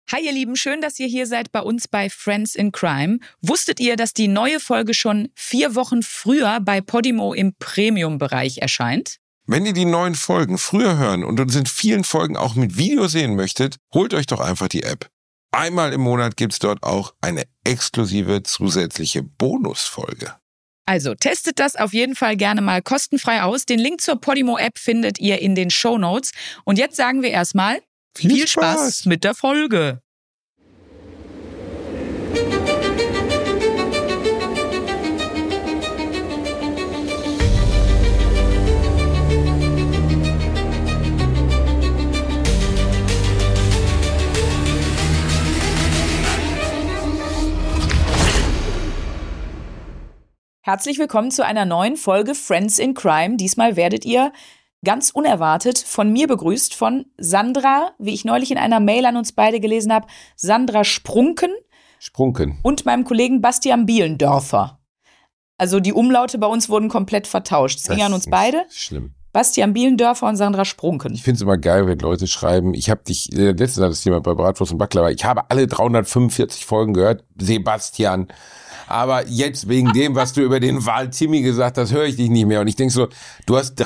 Hi ihr Lieben, schön, dass ihr hier seid bei uns bei Friends in Crime. Wusstet ihr, dass die neue Folge schon 4 Wochen früher bei Podimo im Premium-Bereich erscheint? Wenn ihr die neuen Folgen früher hören und uns in vielen Folgen auch mit Video sehen möchtet, holt euch doch einfach die App. Einmal im Monat gibt's dort auch eine exklusive zusätzliche Bonusfolge. Also testet das auf jeden Fall gerne mal kostenfrei aus. Den Link zur Podimo-App findet ihr in den Shownotes. Und jetzt sagen wir erstmal viel Spaß mit der Folge. Herzlich willkommen zu einer neuen Folge Friends in Crime. Diesmal werdet ihr ganz unerwartet von mir begrüßt, von Sandra, wie ich neulich in einer Mail an uns beide gelesen habe, Sandra Sprunken. Und meinem Kollegen Bastian Bielendörfer. Also die Umlaute bei uns wurden komplett vertauscht. Es ging an uns beide. Schlimm. Bastian Bielendörfer und Sandra Sprunken. Ich finde es immer geil, wenn Leute schreiben, ich habe dich, letztens hat das jemand bei Bratwurst und Baklava, ich habe alle 345 Folgen gehört, Sebastian. Aber jetzt wegen dem, was du über den Wahl-Timmy gesagt hast, höre ich dich nicht mehr. Und ich denke so, du hast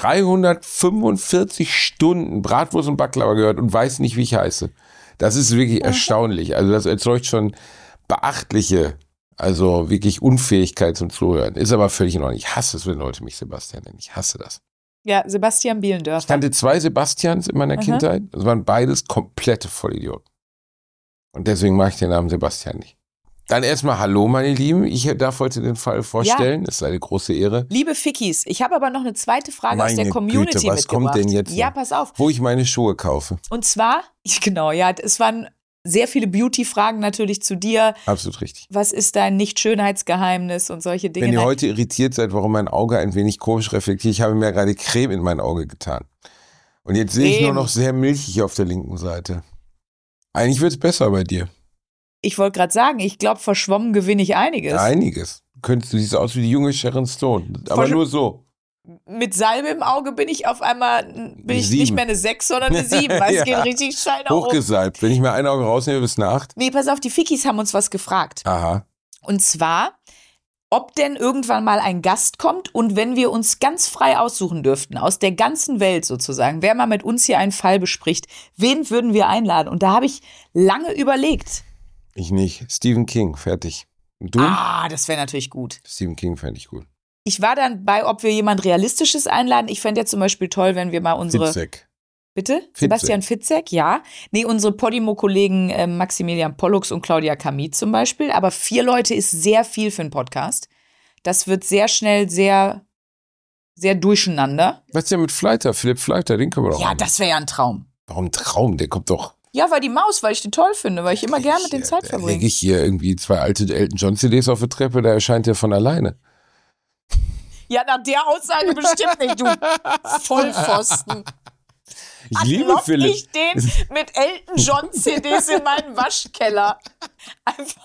345 Stunden Bratwurst und Baklava gehört und weißt nicht, wie ich heiße. Das ist wirklich erstaunlich. Also das erzeugt schon beachtliche, also wirklich Unfähigkeit zum Zuhören. Ist aber völlig in Ordnung. Ich hasse es, wenn Leute mich Sebastian nennen. Ich hasse das. Ja, Sebastian Bielendörfer. Ich kannte 2 Sebastians in meiner Kindheit. Das waren beides komplette Vollidioten. Und deswegen mag ich den Namen Sebastian nicht. Dann erstmal hallo, meine Lieben. Ich darf heute den Fall vorstellen. Das ist eine große Ehre. Liebe Fickis, ich habe aber noch eine zweite Frage aus der Community Güte, was mitgebracht. kommt denn jetzt? Ja, pass auf. Wo ich meine Schuhe kaufe. Und zwar, genau, ja, es waren sehr viele Beauty-Fragen natürlich zu dir. Absolut richtig. Was ist dein Nicht-Schönheitsgeheimnis und solche Dinge? Wenn ihr heute irritiert seid, warum mein Auge ein wenig komisch reflektiert, ich habe mir gerade Creme in mein Auge getan. Und jetzt sehe ich nur noch sehr milchig auf der linken Seite. Eigentlich wird es besser bei dir. Ich wollte gerade sagen, ich glaube, verschwommen gewinne ich einiges. Einiges. Du siehst aus wie die junge Sharon Stone. Aber nur so. Mit Salbe im Auge bin ich auf einmal, nicht mehr eine 6, sondern eine 7. Weil es geht richtig steil nach oben. Hochgesalbt. Wenn ich mir ein Auge rausnehme bis eine 8. Nee, pass auf, die Fickis haben uns was gefragt. Aha. Und zwar, ob denn irgendwann mal ein Gast kommt und wenn wir uns ganz frei aussuchen dürften, aus der ganzen Welt sozusagen, wer mal mit uns hier einen Fall bespricht, wen würden wir einladen? Und da habe ich lange überlegt. Ich nicht. Stephen King, fertig. Und du? Das wäre natürlich gut. Stephen King fände ich gut. Ich war dann bei, ob wir jemand Realistisches einladen. Ich fände ja zum Beispiel toll, wenn wir mal unsere... Fitzek. Bitte? Fitzek. Sebastian Fitzek, ja. Nee, unsere Podimo-Kollegen Maximilian Pollux und Claudia Kamit zum Beispiel. Aber 4 Leute ist sehr viel für einen Podcast. Das wird sehr schnell sehr, sehr durcheinander. Was ist denn mit Fleiter? Philipp Fleiter, den können wir doch Ja, haben. das wäre ja ein Traum. Warum ein Traum? Der kommt doch... Ja, weil die Maus, weil ich die toll finde, weil ich immer gerne mit dem Zeit Da verbringe. lege ich hier irgendwie 2 alte Elton John CDs auf der Treppe, da erscheint der von alleine. Ja, nach der Aussage bestimmt nicht, du Vollpfosten. Ich liebe Philipp. Ich den mit Elton John CDs in meinen Waschkeller. Einfach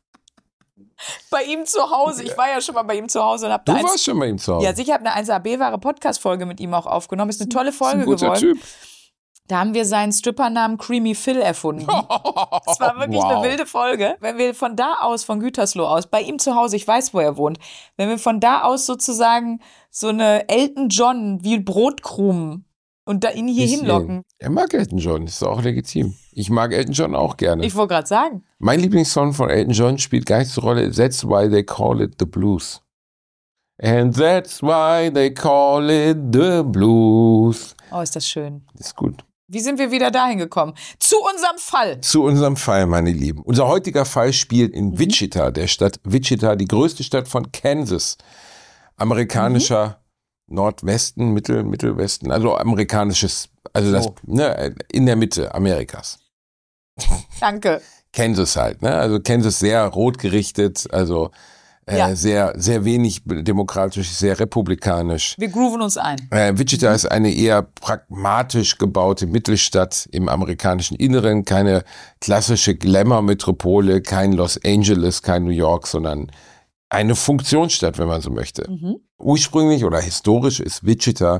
bei ihm zu Hause. Ich war ja schon mal bei ihm zu Hause und habe Du warst schon bei ihm zu Hause. Ja, sicher, habe eine 1AB-wahre Podcast-Folge mit ihm auch aufgenommen. Ist eine tolle Folge ein guter geworden. Typ. Da haben wir seinen Strippernamen Creamy Phil erfunden. Das war wirklich eine wilde Folge. Wenn wir von da aus, von Gütersloh aus, bei ihm zu Hause, ich weiß, wo er wohnt, wenn wir von da aus sozusagen so eine Elton John wie Brotkrumen und da ihn hier hinlocken. Er mag Elton John, ist auch legitim. Ich mag Elton John auch gerne. Ich wollte gerade sagen. Mein Lieblingssong von Elton John spielt gar nicht so eine Rolle. That's why they call it the blues. And that's why they call it the blues. Oh, ist das schön. Ist gut. Wie sind wir wieder dahin gekommen? Zu unserem Fall. Zu unserem Fall, meine Lieben. Unser heutiger Fall spielt in Wichita, der Stadt Wichita, die größte Stadt von Kansas. Amerikanischer Nordwesten, Mittelwesten, also amerikanisches, also das, in der Mitte Amerikas. Danke. Kansas halt, ne? Also Kansas sehr rot gerichtet, also sehr, sehr wenig demokratisch, sehr republikanisch. Wir grooven uns ein. Wichita ist eine eher pragmatisch gebaute Mittelstadt im amerikanischen Inneren, keine klassische Glamour-Metropole, kein Los Angeles, kein New York, sondern eine Funktionsstadt, wenn man so möchte. Ursprünglich oder historisch ist Wichita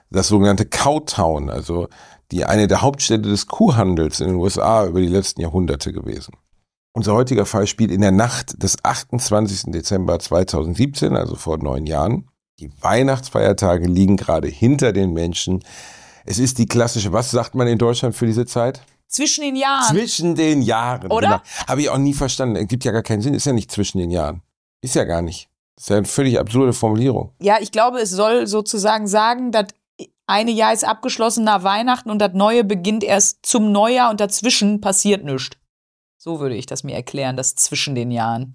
das sogenannte Cowtown, also eine der Hauptstädte des Kuhhandels in den USA über die letzten Jahrhunderte gewesen. Unser heutiger Fall spielt in der Nacht des 28. Dezember 2017, also vor 9 Jahren. Die Weihnachtsfeiertage liegen gerade hinter den Menschen. Es ist die klassische, was sagt man in Deutschland für diese Zeit? Zwischen den Jahren. Zwischen den Jahren. Oder? Genau. Habe ich auch nie verstanden. Es gibt ja gar keinen Sinn. Ist ja nicht zwischen den Jahren. Ist ja gar nicht. Das ist ja eine völlig absurde Formulierung. Ja, ich glaube, es soll sozusagen sagen, das eine Jahr ist abgeschlossen nach Weihnachten und das neue beginnt erst zum Neujahr und dazwischen passiert nichts. So würde ich das mir erklären, das zwischen den Jahren.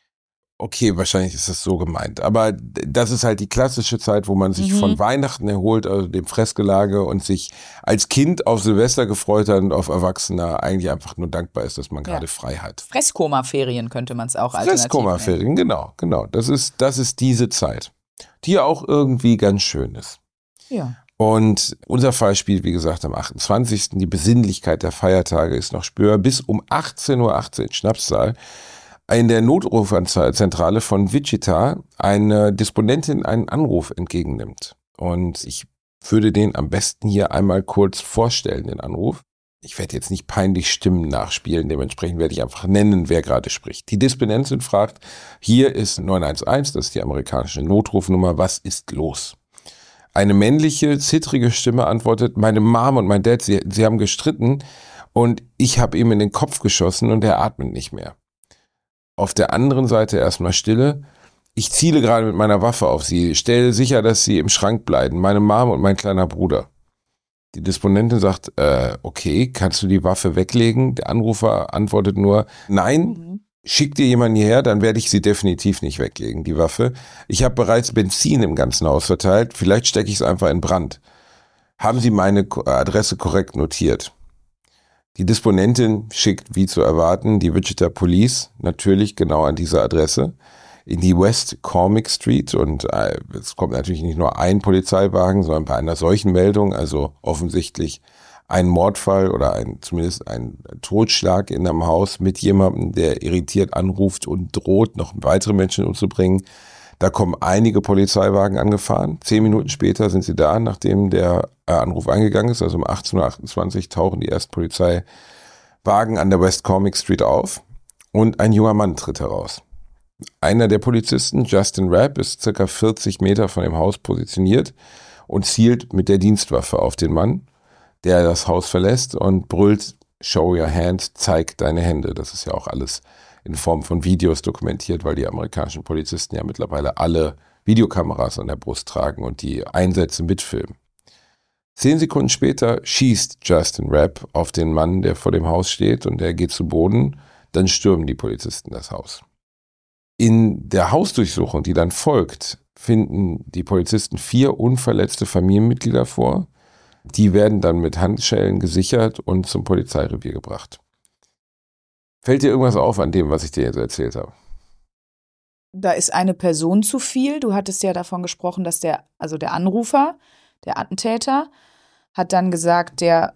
Okay, wahrscheinlich ist das so gemeint. Aber das ist halt die klassische Zeit, wo man sich von Weihnachten erholt, also dem Fressgelage, und sich als Kind auf Silvester gefreut hat und auf Erwachsener eigentlich einfach nur dankbar ist, dass man gerade frei hat. Fresskoma-Ferien könnte man es auch alternativ nennen. Fresskoma-Ferien, genau. Das ist diese Zeit, die ja auch irgendwie ganz schön ist. Ja. Und unser Fall spielt, wie gesagt, am 28. Die Besinnlichkeit der Feiertage ist noch spürbar. Bis um 18:18 Uhr in Schnapszahl in der Notrufzentrale von Wichita eine Disponentin einen Anruf entgegennimmt. Und ich würde den am besten hier einmal kurz vorstellen, den Anruf. Ich werde jetzt nicht peinlich Stimmen nachspielen, dementsprechend werde ich einfach nennen, wer gerade spricht. Die Disponentin fragt, hier ist 911, das ist die amerikanische Notrufnummer, was ist los? Eine männliche, zittrige Stimme antwortet, meine Mom und mein Dad, sie haben gestritten und ich habe ihm in den Kopf geschossen und er atmet nicht mehr. Auf der anderen Seite erstmal Stille. Ich ziele gerade mit meiner Waffe auf sie, stelle sicher, dass sie im Schrank bleiben, meine Mom und mein kleiner Bruder. Die Disponentin sagt, okay, kannst du die Waffe weglegen? Der Anrufer antwortet nur, nein, schick dir jemanden hierher, dann werde ich sie definitiv nicht weglegen, die Waffe. Ich habe bereits Benzin im ganzen Haus verteilt, vielleicht stecke ich es einfach in Brand. Haben Sie meine Adresse korrekt notiert? Die Disponentin schickt, wie zu erwarten, die Wichita Police natürlich genau an diese Adresse in die West Cormick Street und es kommt natürlich nicht nur ein Polizeiwagen, sondern bei einer solchen Meldung, also offensichtlich ein Mordfall oder zumindest ein Totschlag in einem Haus mit jemandem, der irritiert anruft und droht, noch weitere Menschen umzubringen. Da kommen einige Polizeiwagen angefahren. 10 Minuten später sind sie da, nachdem der Anruf eingegangen ist. Also um 18:28 Uhr tauchen die ersten Polizeiwagen an der West Cormick Street auf und ein junger Mann tritt heraus. Einer der Polizisten, Justin Rapp, ist circa 40 Meter von dem Haus positioniert und zielt mit der Dienstwaffe auf den Mann, der das Haus verlässt und brüllt, show your hands, zeig deine Hände. Das ist ja auch alles in Form von Videos dokumentiert, weil die amerikanischen Polizisten ja mittlerweile alle Videokameras an der Brust tragen und die Einsätze mitfilmen. 10 Sekunden später schießt Justin Rapp auf den Mann, der vor dem Haus steht, und der geht zu Boden. Dann stürmen die Polizisten das Haus. In der Hausdurchsuchung, die dann folgt, finden die Polizisten 4 unverletzte Familienmitglieder vor. Die werden dann mit Handschellen gesichert und zum Polizeirevier gebracht. Fällt dir irgendwas auf an dem, was ich dir jetzt erzählt habe? Da ist eine Person zu viel. Du hattest ja davon gesprochen, dass der Anrufer, der Attentäter, hat dann gesagt, den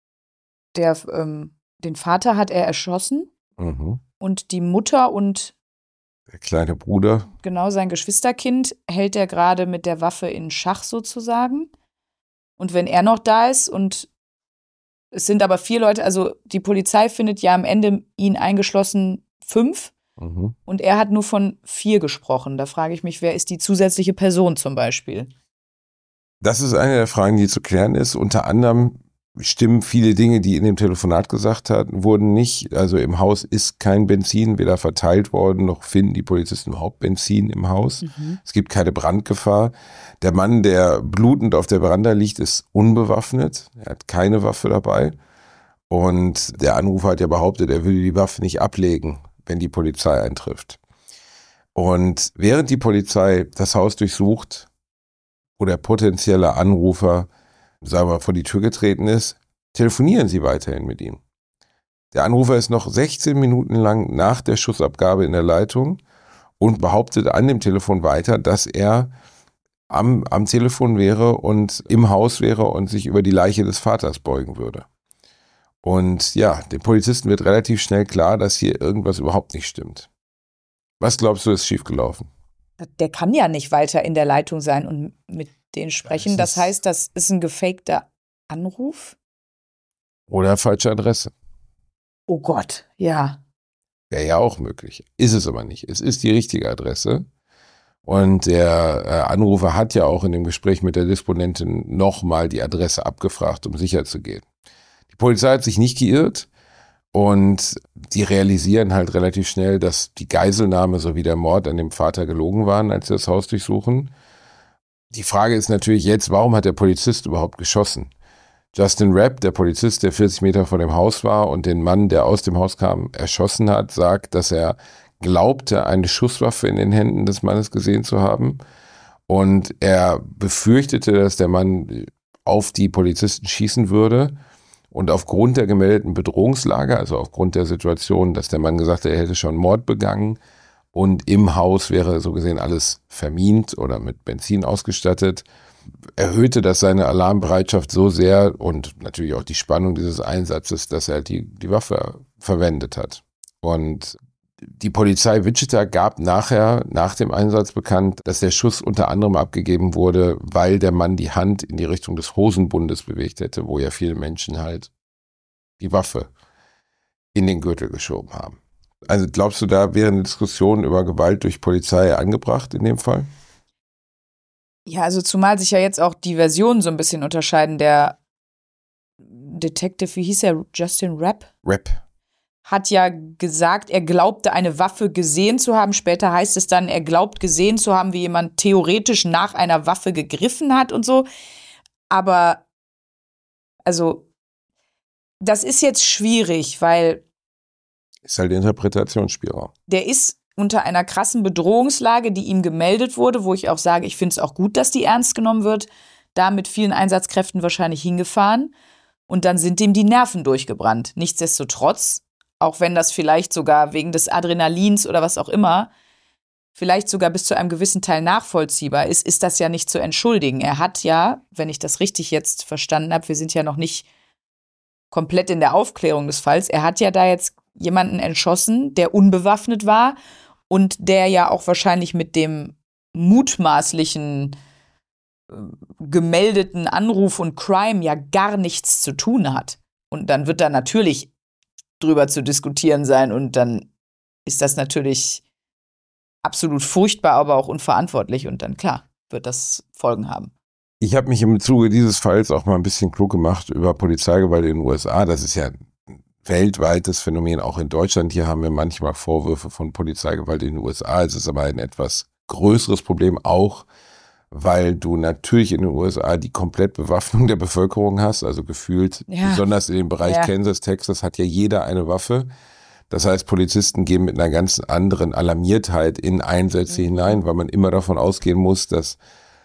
Vater hat er erschossen und die Mutter und der kleine Bruder. Genau, sein Geschwisterkind hält er gerade mit der Waffe in Schach sozusagen. Und wenn er noch da ist und es sind aber 4 Leute, also die Polizei findet ja am Ende ihn eingeschlossen 5 und er hat nur von 4 gesprochen. Da frage ich mich, wer ist die zusätzliche Person zum Beispiel? Das ist eine der Fragen, die zu klären ist. Unter anderem stimmen viele Dinge, die in dem Telefonat gesagt wurden nicht. Also im Haus ist kein Benzin weder verteilt worden, noch finden die Polizisten überhaupt Benzin im Haus. Es gibt keine Brandgefahr. Der Mann, der blutend auf der Veranda liegt, ist unbewaffnet. Er hat keine Waffe dabei. Und der Anrufer hat ja behauptet, er würde die Waffe nicht ablegen, wenn die Polizei eintrifft. Und während die Polizei das Haus durchsucht, wo der potenzielle Anrufer, sagen wir, vor die Tür getreten ist, telefonieren sie weiterhin mit ihm. Der Anrufer ist noch 16 Minuten lang nach der Schussabgabe in der Leitung und behauptet an dem Telefon weiter, dass er am Telefon wäre und im Haus wäre und sich über die Leiche des Vaters beugen würde. Und ja, den Polizisten wird relativ schnell klar, dass hier irgendwas überhaupt nicht stimmt. Was glaubst du, ist schiefgelaufen? Der kann ja nicht weiter in der Leitung sein und mit denen sprechen. Das heißt, das ist ein gefakter Anruf? Oder falsche Adresse. Oh Gott, ja. Wäre ja auch möglich. Ist es aber nicht. Es ist die richtige Adresse. Und der Anrufer hat ja auch in dem Gespräch mit der Disponentin nochmal die Adresse abgefragt, um sicher zu gehen. Die Polizei hat sich nicht geirrt und die realisieren halt relativ schnell, dass die Geiselnahme sowie der Mord an dem Vater gelogen waren, als sie das Haus durchsuchen. Die Frage ist natürlich jetzt, warum hat der Polizist überhaupt geschossen? Justin Rapp, der Polizist, der 40 Meter vor dem Haus war und den Mann, der aus dem Haus kam, erschossen hat, sagt, dass er glaubte, eine Schusswaffe in den Händen des Mannes gesehen zu haben. Und er befürchtete, dass der Mann auf die Polizisten schießen würde. Und aufgrund der gemeldeten Bedrohungslage, also aufgrund der Situation, dass der Mann gesagt hat, er hätte schon Mord begangen und im Haus wäre so gesehen alles vermint oder mit Benzin ausgestattet, erhöhte das seine Alarmbereitschaft so sehr und natürlich auch die Spannung dieses Einsatzes, dass er die Waffe verwendet hat. Und die Polizei Wichita gab nachher, nach dem Einsatz bekannt, dass der Schuss unter anderem abgegeben wurde, weil der Mann die Hand in die Richtung des Hosenbundes bewegt hätte, wo ja viele Menschen halt die Waffe in den Gürtel geschoben haben. Also glaubst du, da wäre eine Diskussion über Gewalt durch Polizei angebracht in dem Fall? Ja, also zumal sich ja jetzt auch die Versionen so ein bisschen unterscheiden. Der Detective, wie hieß er, Justin Rapp? Rapp. Hat ja gesagt, er glaubte, eine Waffe gesehen zu haben. Später heißt es dann, er glaubt gesehen zu haben, wie jemand theoretisch nach einer Waffe gegriffen hat und so. Aber, also, das ist jetzt schwierig, weil ist halt Interpretationsspielraum. Der ist unter einer krassen Bedrohungslage, die ihm gemeldet wurde, wo ich auch sage, ich finde es auch gut, dass die ernst genommen wird, da mit vielen Einsatzkräften wahrscheinlich hingefahren. Und dann sind ihm die Nerven durchgebrannt. Nichtsdestotrotz, auch wenn das vielleicht sogar wegen des Adrenalins oder was auch immer, vielleicht sogar bis zu einem gewissen Teil nachvollziehbar ist, ist das ja nicht zu entschuldigen. Er hat ja, wenn ich das richtig jetzt verstanden habe, wir sind ja noch nicht komplett in der Aufklärung des Falls, er hat ja da jetzt jemanden erschossen, der unbewaffnet war und der ja auch wahrscheinlich mit dem mutmaßlichen gemeldeten Anruf und Crime ja gar nichts zu tun hat. Und dann wird da natürlich drüber zu diskutieren sein und dann ist das natürlich absolut furchtbar, aber auch unverantwortlich und dann, klar, wird das Folgen haben. Ich habe mich im Zuge dieses Falls auch mal ein bisschen klug gemacht über Polizeigewalt in den USA. Das ist ja ein weltweites Phänomen, auch in Deutschland. Hier haben wir manchmal Vorwürfe von Polizeigewalt in den USA. Es ist aber ein etwas größeres Problem, auch weil du natürlich in den USA die Komplettbewaffnung der Bevölkerung hast, also gefühlt, besonders in dem Bereich Kansas, Texas, hat ja jeder eine Waffe. Das heißt, Polizisten gehen mit einer ganz anderen Alarmiertheit in Einsätze hinein, weil man immer davon ausgehen muss, dass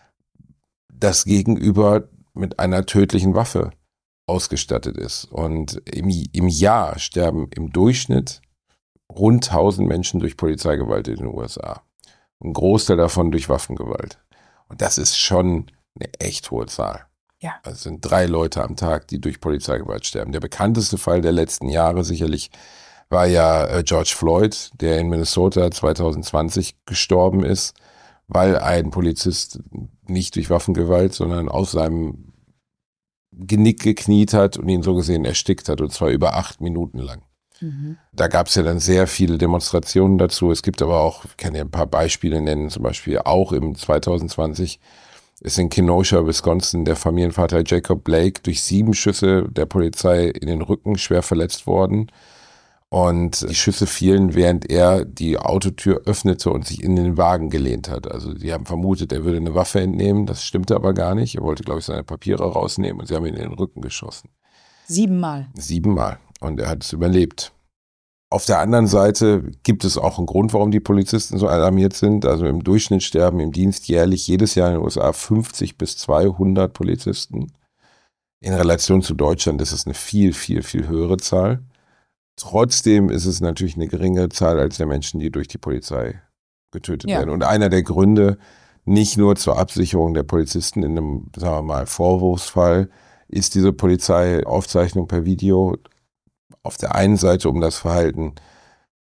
das Gegenüber mit einer tödlichen Waffe ausgestattet ist. Und im Jahr sterben im Durchschnitt rund 1000 Menschen durch Polizeigewalt in den USA. Ein Großteil davon durch Waffengewalt. Und das ist schon eine echt hohe Zahl. Ja. Also es sind 3 Leute am Tag, die durch Polizeigewalt sterben. Der bekannteste Fall der letzten Jahre sicherlich war ja George Floyd, der in Minnesota 2020 gestorben ist, weil ein Polizist nicht durch Waffengewalt, sondern aus seinem Genick gekniet hat und ihn so gesehen erstickt hat, und zwar über 8 Minuten lang. Da gab es ja dann sehr viele Demonstrationen dazu. Es gibt aber auch, ich kann ja ein paar Beispiele nennen, zum Beispiel auch im 2020 ist in Kenosha, Wisconsin, der Familienvater Jacob Blake durch 7 Schüsse der Polizei in den Rücken schwer verletzt worden. Und die Schüsse fielen, während er die Autotür öffnete und sich in den Wagen gelehnt hat. Also die haben vermutet, er würde eine Waffe entnehmen. Das stimmte aber gar nicht. Er wollte, glaube ich, seine Papiere rausnehmen und sie haben ihn in den Rücken geschossen. 7 Mal. 7 Mal. Und er hat es überlebt. Auf der anderen Seite gibt es auch einen Grund, warum die Polizisten so alarmiert sind. Also im Durchschnitt sterben im Dienst jährlich jedes Jahr in den USA 50 bis 200 Polizisten. In Relation zu Deutschland ist es eine viel, viel, viel höhere Zahl. Trotzdem ist es natürlich eine geringe Zahl als der Menschen, die durch die Polizei getötet werden. Und einer der Gründe, nicht nur zur Absicherung der Polizisten in einem, sagen wir mal, Vorwurfsfall, ist diese Polizeiaufzeichnung per Video auf der einen Seite, um das Verhalten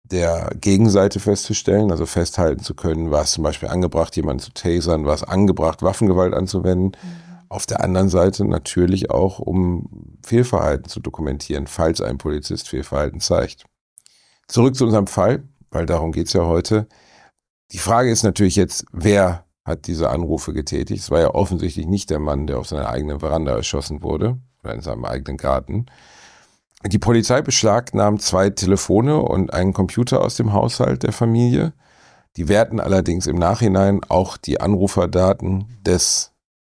der Gegenseite festzustellen, also festhalten zu können, war es zum Beispiel angebracht, jemanden zu tasern, war es angebracht, Waffengewalt anzuwenden. Auf der anderen Seite natürlich auch, um Fehlverhalten zu dokumentieren, falls ein Polizist Fehlverhalten zeigt. Zurück zu unserem Fall, weil darum geht's ja heute. Die Frage ist natürlich jetzt, wer hat diese Anrufe getätigt? Es war ja offensichtlich nicht der Mann, der auf seiner eigenen Veranda erschossen wurde oder in seinem eigenen Garten. Die Polizei beschlagnahmt 2 Telefone und einen Computer aus dem Haushalt der Familie. Die werten allerdings im Nachhinein auch die Anruferdaten des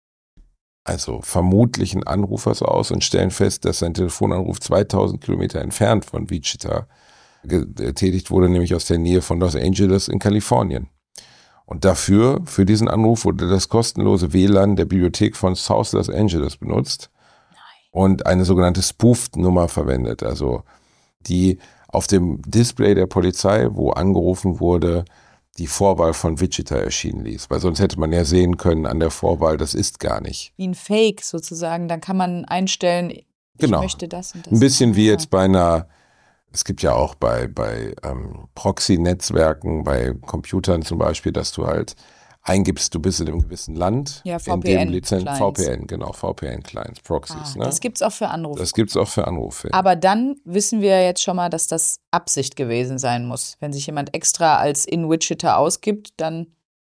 vermutlichen Anrufers aus und stellen fest, dass sein Telefonanruf 2000 Kilometer entfernt von Wichita getätigt wurde, nämlich aus der Nähe von Los Angeles in Kalifornien. Und für diesen Anruf wurde das kostenlose WLAN der Bibliothek von South Los Angeles benutzt und eine sogenannte Spoofed-Nummer verwendet, also die auf dem Display der Polizei, wo angerufen wurde, die Vorwahl von Wichita erschienen ließ. Weil sonst hätte man ja sehen können an der Vorwahl, das ist gar nicht. Wie ein Fake sozusagen, dann kann man einstellen, ich möchte das und das. Ein bisschen wie jetzt bei es gibt ja auch bei Proxy-Netzwerken, bei Computern zum Beispiel, dass du halt eingibst, du bist in einem gewissen Land. Ja, VPN-Clients, Proxys. Ne? Das gibt's auch für Anrufe. Das gibt's auch für Anrufe. Aber dann wissen wir jetzt schon mal, dass das Absicht gewesen sein muss. Wenn sich jemand extra als in Wichita ausgibt, dann,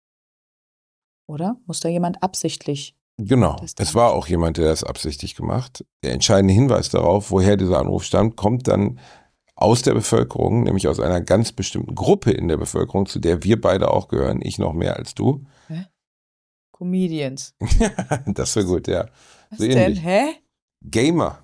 oder? Muss da jemand absichtlich? Genau, es war auch jemand, der das absichtlich gemacht. Der entscheidende Hinweis darauf, woher dieser Anruf stammt, kommt dann aus der Bevölkerung, nämlich aus einer ganz bestimmten Gruppe in der Bevölkerung, zu der wir beide auch gehören, ich noch mehr als du. Hä? Comedians. Das wäre gut, ja. Was so denn? Hä? Gamer,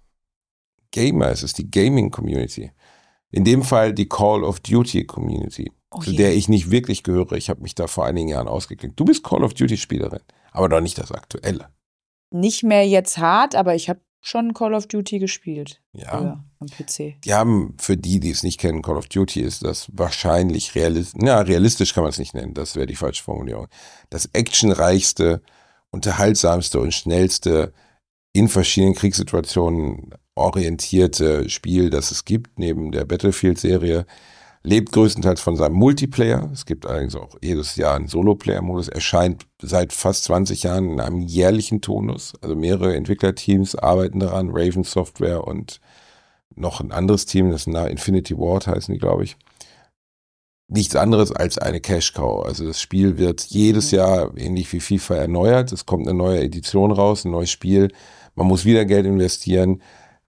es ist die Gaming-Community. In dem Fall die Call of Duty Community, zu der ich nicht wirklich gehöre. Ich habe mich da vor einigen Jahren ausgeklickt. Du bist Call of Duty Spielerin, aber doch nicht das Aktuelle. Nicht mehr jetzt hart, aber ich habe schon Call of Duty gespielt. Ja. Am PC. Die haben, für die es nicht kennen, Call of Duty ist das wahrscheinlich realistisch kann man es nicht nennen, das wäre die falsche Formulierung. Das actionreichste, unterhaltsamste und schnellste, in verschiedenen Kriegssituationen orientierte Spiel, das es gibt, neben der Battlefield-Serie. Lebt größtenteils von seinem Multiplayer. Es gibt allerdings auch jedes Jahr einen Solo-Player-Modus. Erscheint seit fast 20 Jahren in einem jährlichen Tonus. Also mehrere Entwicklerteams arbeiten daran. Raven Software und noch ein anderes Team, das Infinity Ward heißen die, glaube ich. Nichts anderes als eine Cash-Cow. Also das Spiel wird jedes Jahr, ähnlich wie FIFA, erneuert. Es kommt eine neue Edition raus, ein neues Spiel. Man muss wieder Geld investieren.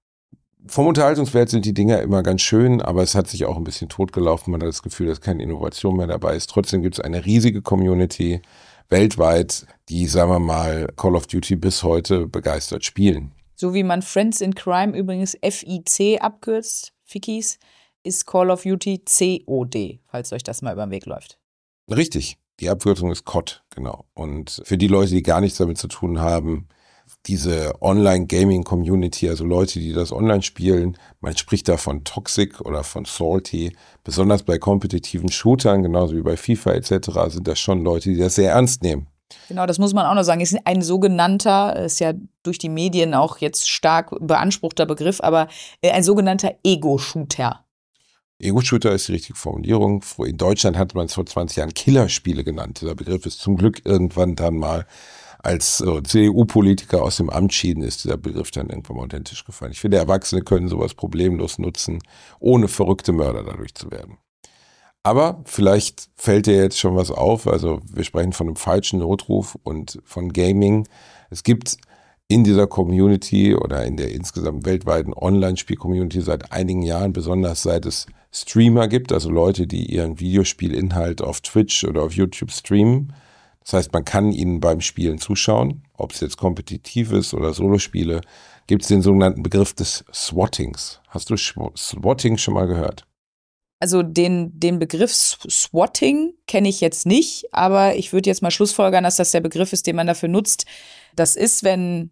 Vom Unterhaltungswert sind die Dinger immer ganz schön, aber es hat sich auch ein bisschen totgelaufen. Man hat das Gefühl, dass keine Innovation mehr dabei ist. Trotzdem gibt es eine riesige Community weltweit, die, sagen wir mal, Call of Duty bis heute begeistert spielen. So wie man Friends in Crime übrigens FIC abkürzt, Fickies, ist Call of Duty COD, falls euch das mal über den Weg läuft. Richtig, die Abkürzung ist COD, genau. Und für die Leute, die gar nichts damit zu tun haben, diese Online-Gaming-Community, also Leute, die das online spielen, man spricht da von Toxic oder von Salty, besonders bei kompetitiven Shootern, genauso wie bei FIFA etc., sind das schon Leute, die das sehr ernst nehmen. Genau, das muss man auch noch sagen, ist ein sogenannter, ist ja durch die Medien auch jetzt stark beanspruchter Begriff, aber ein sogenannter Ego-Shooter. Ego-Shooter ist die richtige Formulierung. In Deutschland hat man es vor 20 Jahren Killerspiele genannt. Dieser Begriff ist zum Glück irgendwann dann mal als CDU-Politiker aus dem Amt schieden, ist dieser Begriff dann irgendwann mal unter den Tisch gefallen. Ich finde, Erwachsene können sowas problemlos nutzen, ohne verrückte Mörder dadurch zu werden. Aber vielleicht fällt dir jetzt schon was auf. Also wir sprechen von einem falschen Notruf und von Gaming. Es gibt in dieser Community oder in der insgesamt weltweiten Online-Spiel-Community seit einigen Jahren, besonders seit es Streamer gibt, also Leute, die ihren Videospielinhalt auf Twitch oder auf YouTube streamen. Das heißt, man kann ihnen beim Spielen zuschauen, ob es jetzt kompetitiv ist oder Solospiele, gibt es den sogenannten Begriff des Swattings. Hast du Swatting schon mal gehört? Also den Begriff Swatting kenne ich jetzt nicht, aber ich würde jetzt mal schlussfolgern, dass das der Begriff ist, den man dafür nutzt. Das ist, wenn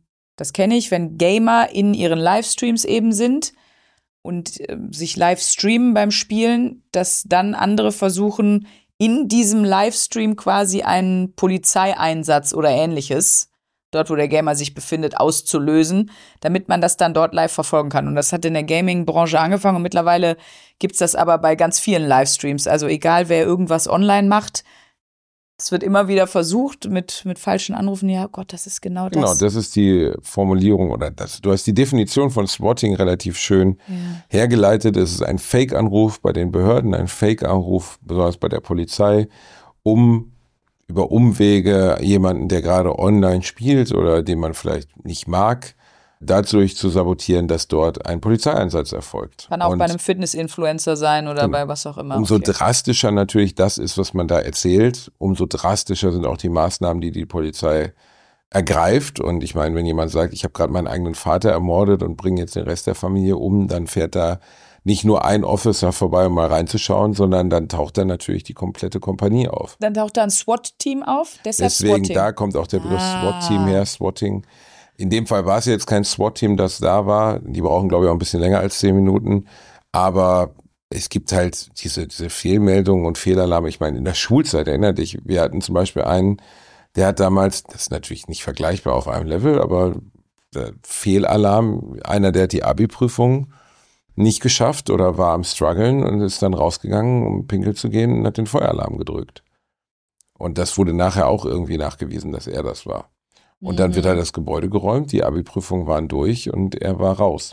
Gamer in ihren Livestreams eben sind und sich live streamen beim Spielen, dass dann andere versuchen, in diesem Livestream quasi einen Polizeieinsatz oder Ähnliches dort wo der Gamer sich befindet, auszulösen, damit man das dann dort live verfolgen kann. Und das hat in der Gaming-Branche angefangen und mittlerweile gibt's das aber bei ganz vielen Livestreams. Also egal, wer irgendwas online macht, es wird immer wieder versucht mit falschen Anrufen. Ja, Gott, das ist genau das. Genau, das ist die Formulierung oder das. Du hast die Definition von Swatting relativ schön hergeleitet. Es ist ein Fake-Anruf bei den Behörden, ein Fake-Anruf, besonders bei der Polizei, um über Umwege jemanden, der gerade online spielt oder den man vielleicht nicht mag, dadurch zu sabotieren, dass dort ein Polizeieinsatz erfolgt. Kann auch bei einem Fitness-Influencer sein oder bei was auch immer. Umso drastischer natürlich das ist, was man da erzählt, umso drastischer sind auch die Maßnahmen, die die Polizei ergreift. Und ich meine, wenn jemand sagt, ich habe gerade meinen eigenen Vater ermordet und bringe jetzt den Rest der Familie um, dann fährt da nicht nur ein Officer vorbei, um mal reinzuschauen, sondern dann taucht da natürlich die komplette Kompanie auf. Dann taucht da ein SWAT-Team auf? Deswegen, Swatting. da kommt auch der Begriff SWAT-Team her, Swatting. In dem Fall war es jetzt kein SWAT-Team, das da war. Die brauchen, glaube ich, auch ein bisschen länger als 10 Minuten. Aber es gibt halt diese Fehlmeldungen und Fehlalarme. Ich meine, in der Schulzeit, erinnere dich, wir hatten zum Beispiel einen, der hat damals, das ist natürlich nicht vergleichbar auf einem Level, aber der Fehlalarm, einer, der hat die Abi-Prüfung nicht geschafft oder war am Struggeln und ist dann rausgegangen, um pinkeln zu gehen und hat den Feueralarm gedrückt. Und das wurde nachher auch irgendwie nachgewiesen, dass er das war. Und dann wird halt das Gebäude geräumt, die Abi-Prüfungen waren durch und er war raus.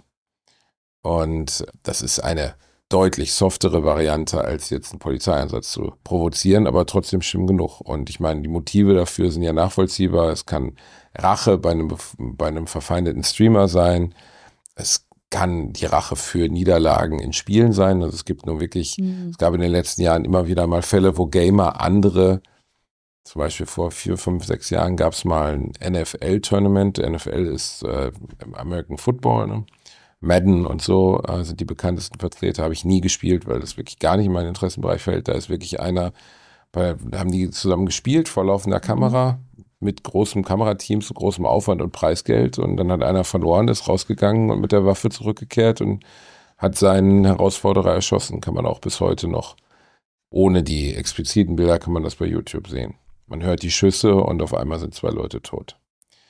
Und das ist eine deutlich softere Variante, als jetzt einen Polizeieinsatz zu provozieren, aber trotzdem schlimm genug. Und ich meine, die Motive dafür sind ja nachvollziehbar. Es kann Rache bei einem verfeindeten Streamer sein. Es kann die Rache für Niederlagen in Spielen sein. Also es gibt nur wirklich, es gab in den letzten Jahren immer wieder mal Fälle, wo Gamer andere, zum Beispiel vor 4, 5, 6 Jahren gab es mal ein NFL-Tournament. NFL ist American Football, ne? Madden und so sind die bekanntesten Vertreter. Habe ich nie gespielt, weil das wirklich gar nicht in meinen Interessenbereich fällt. Da ist wirklich einer, da haben die zusammen gespielt vor laufender Kamera mit großem Kamerateam, zu großem Aufwand und Preisgeld. Und dann hat einer verloren, ist rausgegangen und mit der Waffe zurückgekehrt und hat seinen Herausforderer erschossen. Kann man auch bis heute noch, ohne die expliziten Bilder, kann man das bei YouTube sehen. Man hört die Schüsse und auf einmal sind 2 Leute tot.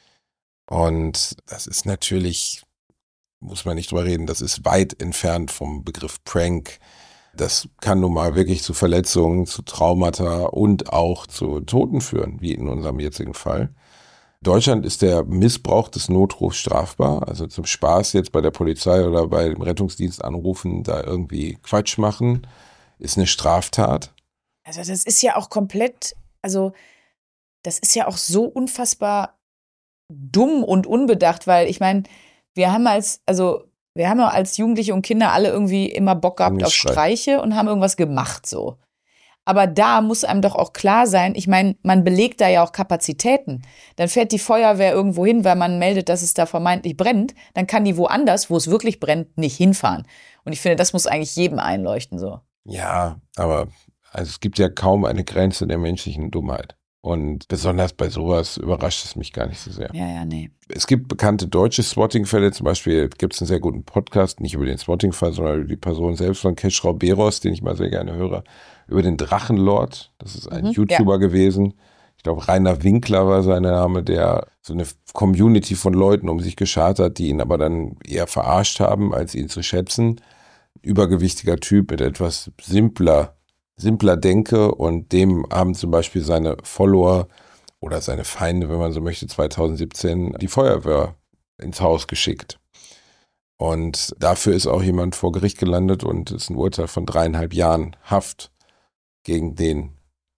Und das ist natürlich, muss man nicht drüber reden, das ist weit entfernt vom Begriff Prank. Das kann nun mal wirklich zu Verletzungen, zu Traumata und auch zu Toten führen, wie in unserem jetzigen Fall. In Deutschland ist der Missbrauch des Notrufs strafbar. Also zum Spaß jetzt bei der Polizei oder bei dem Rettungsdienst anrufen, da irgendwie Quatsch machen, ist eine Straftat. Also das ist ja auch komplett, also das ist ja auch so unfassbar dumm und unbedacht, weil ich meine, wir haben ja als Jugendliche und Kinder alle irgendwie immer Bock gehabt auf Streiche und haben irgendwas gemacht so. Aber da muss einem doch auch klar sein, ich meine, man belegt da ja auch Kapazitäten. Dann fährt die Feuerwehr irgendwo hin, weil man meldet, dass es da vermeintlich brennt. Dann kann die woanders, wo es wirklich brennt, nicht hinfahren. Und ich finde, das muss eigentlich jedem einleuchten so. Ja, aber also es gibt ja kaum eine Grenze der menschlichen Dummheit. Und besonders bei sowas überrascht es mich gar nicht so sehr. Ja, nee. Es gibt bekannte deutsche Swatting-Fälle, zum Beispiel gibt es einen sehr guten Podcast, nicht über den Swatting-Fall, sondern über die Person selbst von Keschrau Beros, den ich mal sehr gerne höre, über den Drachenlord. Das ist ein YouTuber gewesen. Ich glaube, Rainer Winkler war sein Name, der so eine Community von Leuten um sich geschart hat, die ihn aber dann eher verarscht haben, als ihn zu schätzen. Übergewichtiger Typ mit etwas simpler Denke, und dem haben zum Beispiel seine Follower oder seine Feinde, wenn man so möchte, 2017 die Feuerwehr ins Haus geschickt. Und dafür ist auch jemand vor Gericht gelandet und ist ein Urteil von 3,5 Jahren Haft gegen den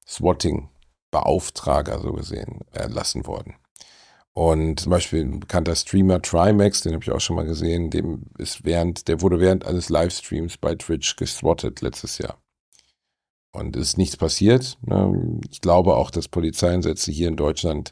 Swatting-Beauftrager so gesehen erlassen worden. Und zum Beispiel ein bekannter Streamer Trimax, den habe ich auch schon mal gesehen, der wurde während eines Livestreams bei Twitch geswattet letztes Jahr. Und es ist nichts passiert. Ich glaube auch, dass Polizeieinsätze hier in Deutschland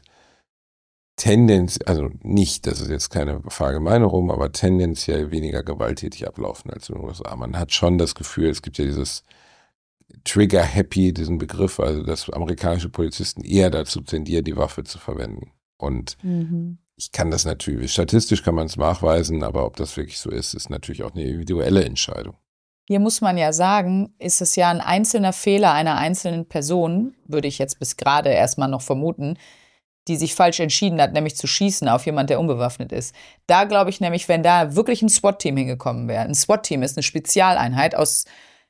also nicht, das ist jetzt keine Verallgemeinerung, aber tendenziell weniger gewalttätig ablaufen als in den USA. Man hat schon das Gefühl, es gibt ja dieses Trigger-Happy, diesen Begriff, also dass amerikanische Polizisten eher dazu tendieren, die Waffe zu verwenden. Und ich kann das natürlich, statistisch kann man es nachweisen, aber ob das wirklich so ist natürlich auch eine individuelle Entscheidung. Hier muss man ja sagen, ist es ja ein einzelner Fehler einer einzelnen Person, würde ich jetzt bis gerade erstmal noch vermuten, die sich falsch entschieden hat, nämlich zu schießen auf jemand, der unbewaffnet ist. Da glaube ich nämlich, wenn da wirklich ein SWAT-Team hingekommen wäre. Ein SWAT-Team ist eine Spezialeinheit aus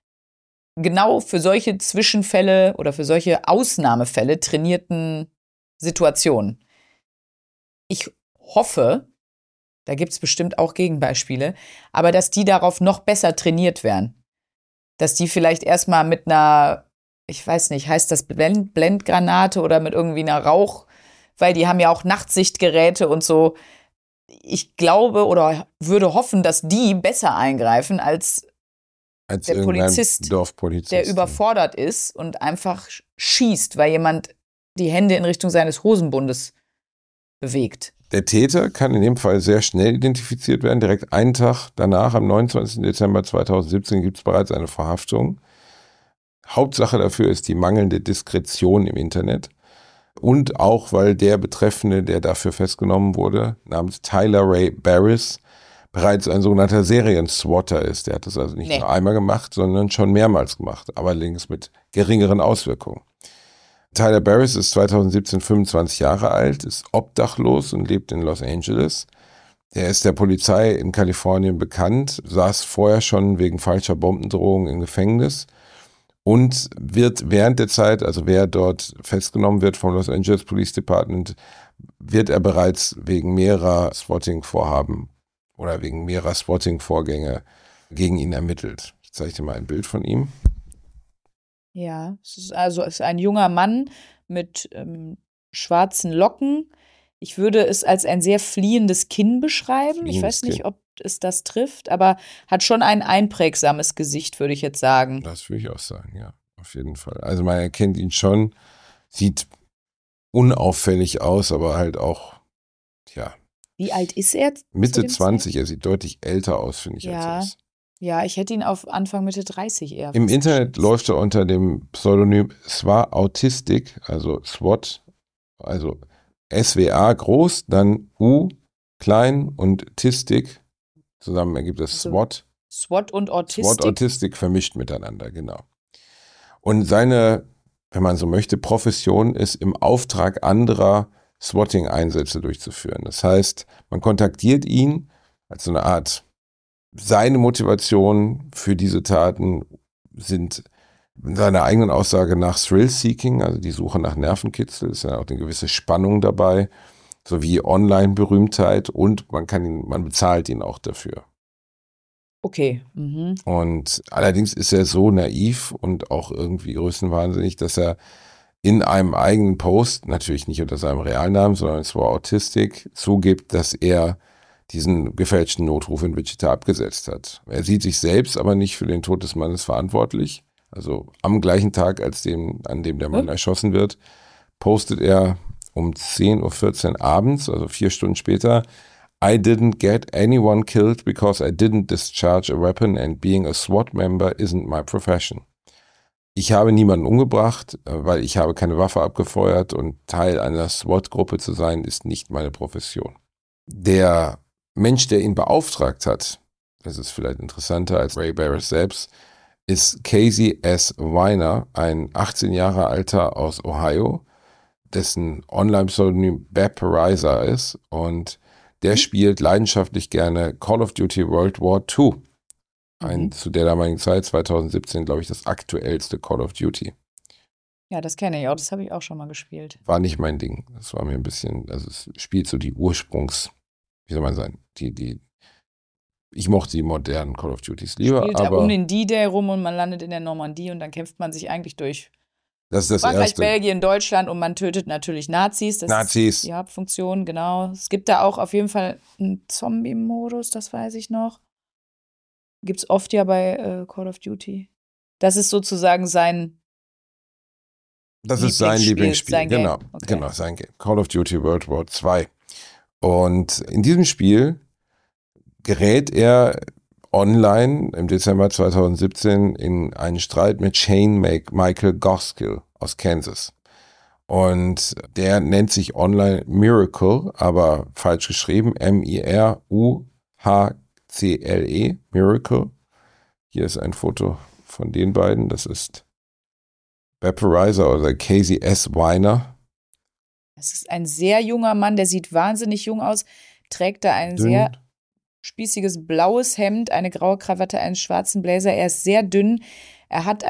genau für solche Zwischenfälle oder für solche Ausnahmefälle trainierten Situationen. Ich hoffe, da gibt es bestimmt auch Gegenbeispiele, aber dass die darauf noch besser trainiert werden. Dass die vielleicht erstmal mit einer, ich weiß nicht, heißt das Blendgranate oder mit irgendwie einer Rauch, weil die haben ja auch Nachtsichtgeräte und so. Ich glaube oder würde hoffen, dass die besser eingreifen als der Polizist, der überfordert ist und einfach schießt, weil jemand die Hände in Richtung seines Hosenbundes bewegt. Der Täter kann in dem Fall sehr schnell identifiziert werden. Direkt einen Tag danach, am 29. Dezember 2017, gibt es bereits eine Verhaftung. Hauptsache dafür ist die mangelnde Diskretion im Internet. Und auch, weil der Betreffende, der dafür festgenommen wurde, namens Tyler Ray Barris, bereits ein sogenannter Serien-Swatter ist. Der hat das also nicht nur einmal gemacht, sondern schon mehrmals gemacht, aber allerdings mit geringeren Auswirkungen. Tyler Barris ist 2017 25 Jahre alt, ist obdachlos und lebt in Los Angeles. Er ist der Polizei in Kalifornien bekannt, saß vorher schon wegen falscher Bombendrohung im Gefängnis und wird während der Zeit, also wer dort festgenommen wird vom Los Angeles Police Department, wird er bereits wegen mehrerer Swatting-Vorhaben oder wegen mehrerer Swatting-Vorgänge gegen ihn ermittelt. Ich zeige dir mal ein Bild von ihm. Ja, es ist ein junger Mann mit schwarzen Locken. Ich würde es als ein sehr fliehendes Kinn beschreiben. Ich weiß nicht, ob es das trifft, aber hat schon ein einprägsames Gesicht, würde ich jetzt sagen. Das würde ich auch sagen, ja, auf jeden Fall. Also man erkennt ihn schon, sieht unauffällig aus, aber halt auch, ja. Wie alt ist er? Mitte 20, er sieht deutlich älter aus, finde ich, ja. als er ist. Ja, ich hätte ihn auf Anfang Mitte 30 eher. Im Internet läuft er unter dem Pseudonym SWA Autistic, also SWAT, also SWA groß, dann U klein und Tistic. Zusammen ergibt das SWAT. SWAT und Autistic. SWAT Autistic vermischt miteinander, genau. Und seine, wenn man so möchte, Profession ist, im Auftrag anderer Swatting-Einsätze durchzuführen. Das heißt, man kontaktiert ihn als so eine Art. Seine Motivation für diese Taten sind seiner eigenen Aussage nach Thrill-Seeking, also die Suche nach Nervenkitzel, ist ja auch eine gewisse Spannung dabei, sowie Online-Berühmtheit und man bezahlt ihn auch dafür. Okay. Mhm. Und allerdings ist er so naiv und auch irgendwie größenwahnsinnig, dass er in einem eigenen Post, natürlich nicht unter seinem Realnamen, sondern es war Autistic, zugibt, dass er diesen gefälschten Notruf in Wichita abgesetzt hat. Er sieht sich selbst aber nicht für den Tod des Mannes verantwortlich. Also am gleichen Tag, an dem der Mann erschossen wird, postet er um 10:14 Uhr abends, also 4 Stunden später, I didn't get anyone killed because I didn't discharge a weapon and being a SWAT member isn't my profession. Ich habe niemanden umgebracht, weil ich habe keine Waffe abgefeuert und Teil einer SWAT-Gruppe zu sein, ist nicht meine Profession. Der Mensch, der ihn beauftragt hat, das ist vielleicht interessanter als Ray Barris selbst, ist Casey S. Weiner, ein 18 Jahre alter aus Ohio, dessen Online-Pseudonym Vaporizer ist und der spielt leidenschaftlich gerne Call of Duty World War II. Zu der damaligen Zeit, 2017, glaube ich, das aktuellste Call of Duty. Ja, das kenne ich auch, das habe ich auch schon mal gespielt. War nicht mein Ding. Das war mir ein bisschen, also es spielt so die wie soll man sagen, ich mochte die modernen Call of Duties lieber. Spielt aber um den D-Day rum und man landet in der Normandie und dann kämpft man sich eigentlich durch das ist das Frankreich, Erste. Belgien, Deutschland und man tötet natürlich Nazis. Das ist die Hauptfunktion, genau. Es gibt da auch auf jeden Fall einen Zombie-Modus, das weiß ich noch. Gibt es oft ja bei Call of Duty. Das ist sozusagen sein Lieblingsspiel. Sein genau, Game. Okay. Genau, sein Game. Call of Duty World War II. Und in diesem Spiel gerät er online im Dezember 2017 in einen Streit mit Shane Michael Goskill aus Kansas. Und der nennt sich online Miracle, aber falsch geschrieben, M-I-R-U-H-C-L-E, Miracle. Hier ist ein Foto von den beiden, das ist Vaporizer oder Casey S. Weiner. Es ist ein sehr junger Mann, der sieht wahnsinnig jung aus, trägt da ein sehr spießiges blaues Hemd, eine graue Krawatte, einen schwarzen Blazer. Er ist sehr dünn. Er hat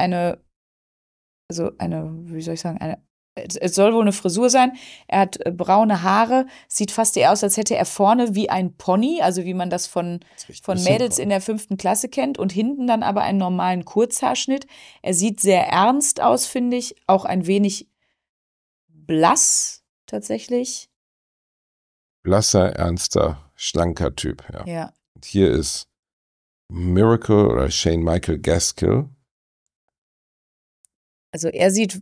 wie soll ich sagen, es soll wohl eine Frisur sein. Er hat braune Haare, sieht fast eher aus, als hätte er vorne wie ein Pony, also wie man das von Mädels in der 5. Klasse kennt und hinten dann aber einen normalen Kurzhaarschnitt. Er sieht sehr ernst aus, finde ich, auch ein wenig blass tatsächlich. Blasser, ernster, schlanker Typ, ja. Ja. Und hier ist Miracle oder Shane Michael Gaskill. Also er sieht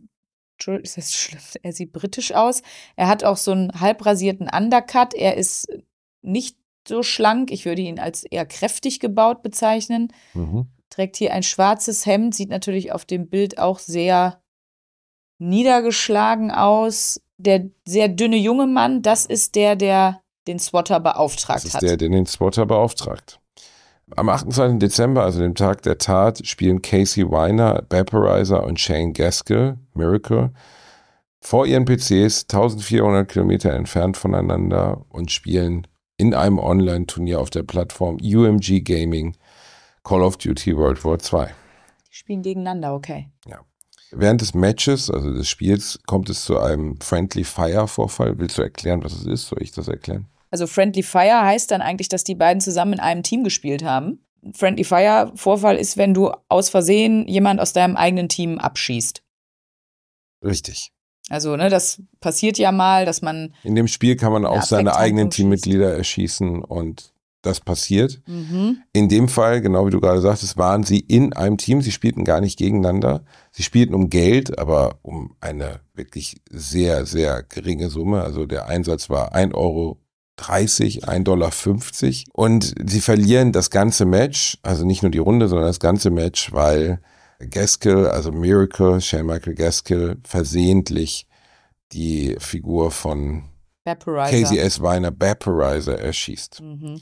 britisch aus. Er hat auch so einen halbrasierten Undercut. Er ist nicht so schlank. Ich würde ihn als eher kräftig gebaut bezeichnen. Trägt hier ein schwarzes Hemd, sieht natürlich auf dem Bild auch sehr niedergeschlagen aus. Der sehr dünne junge Mann, das ist der den Swatter beauftragt hat. Das ist der den Swatter beauftragt. Am 28. Dezember, also dem Tag der Tat, spielen Casey Weiner, Vaporizer und Shane Gaskill, Miracle, vor ihren PCs 1400 Kilometer entfernt voneinander und spielen in einem Online-Turnier auf der Plattform UMG Gaming Call of Duty World War II. Die spielen gegeneinander, okay. Ja. Während des Matches, also des Spiels, kommt es zu einem Friendly Fire-Vorfall. Willst du erklären, was es ist? Soll ich das erklären? Also Friendly Fire heißt dann eigentlich, dass die beiden zusammen in einem Team gespielt haben. Friendly Fire Vorfall ist, wenn du aus Versehen jemand aus deinem eigenen Team abschießt. Richtig. Also, das passiert ja mal, dass man. In dem Spiel kann man auch seine eigenen Teammitglieder erschießen und das passiert. In dem Fall, genau wie du gerade sagtest, waren sie in einem Team. Sie spielten gar nicht gegeneinander. Sie spielten um Geld, aber um eine wirklich sehr, sehr geringe Summe. Also der Einsatz war 1,30 Euro. 1,50 $. Und sie verlieren das ganze Match, also nicht nur die Runde, sondern das ganze Match, weil Gaskill, also Miracle, Shane Michael Gaskill, versehentlich die Figur von Casey S. Weiner, Vaporizer, erschießt.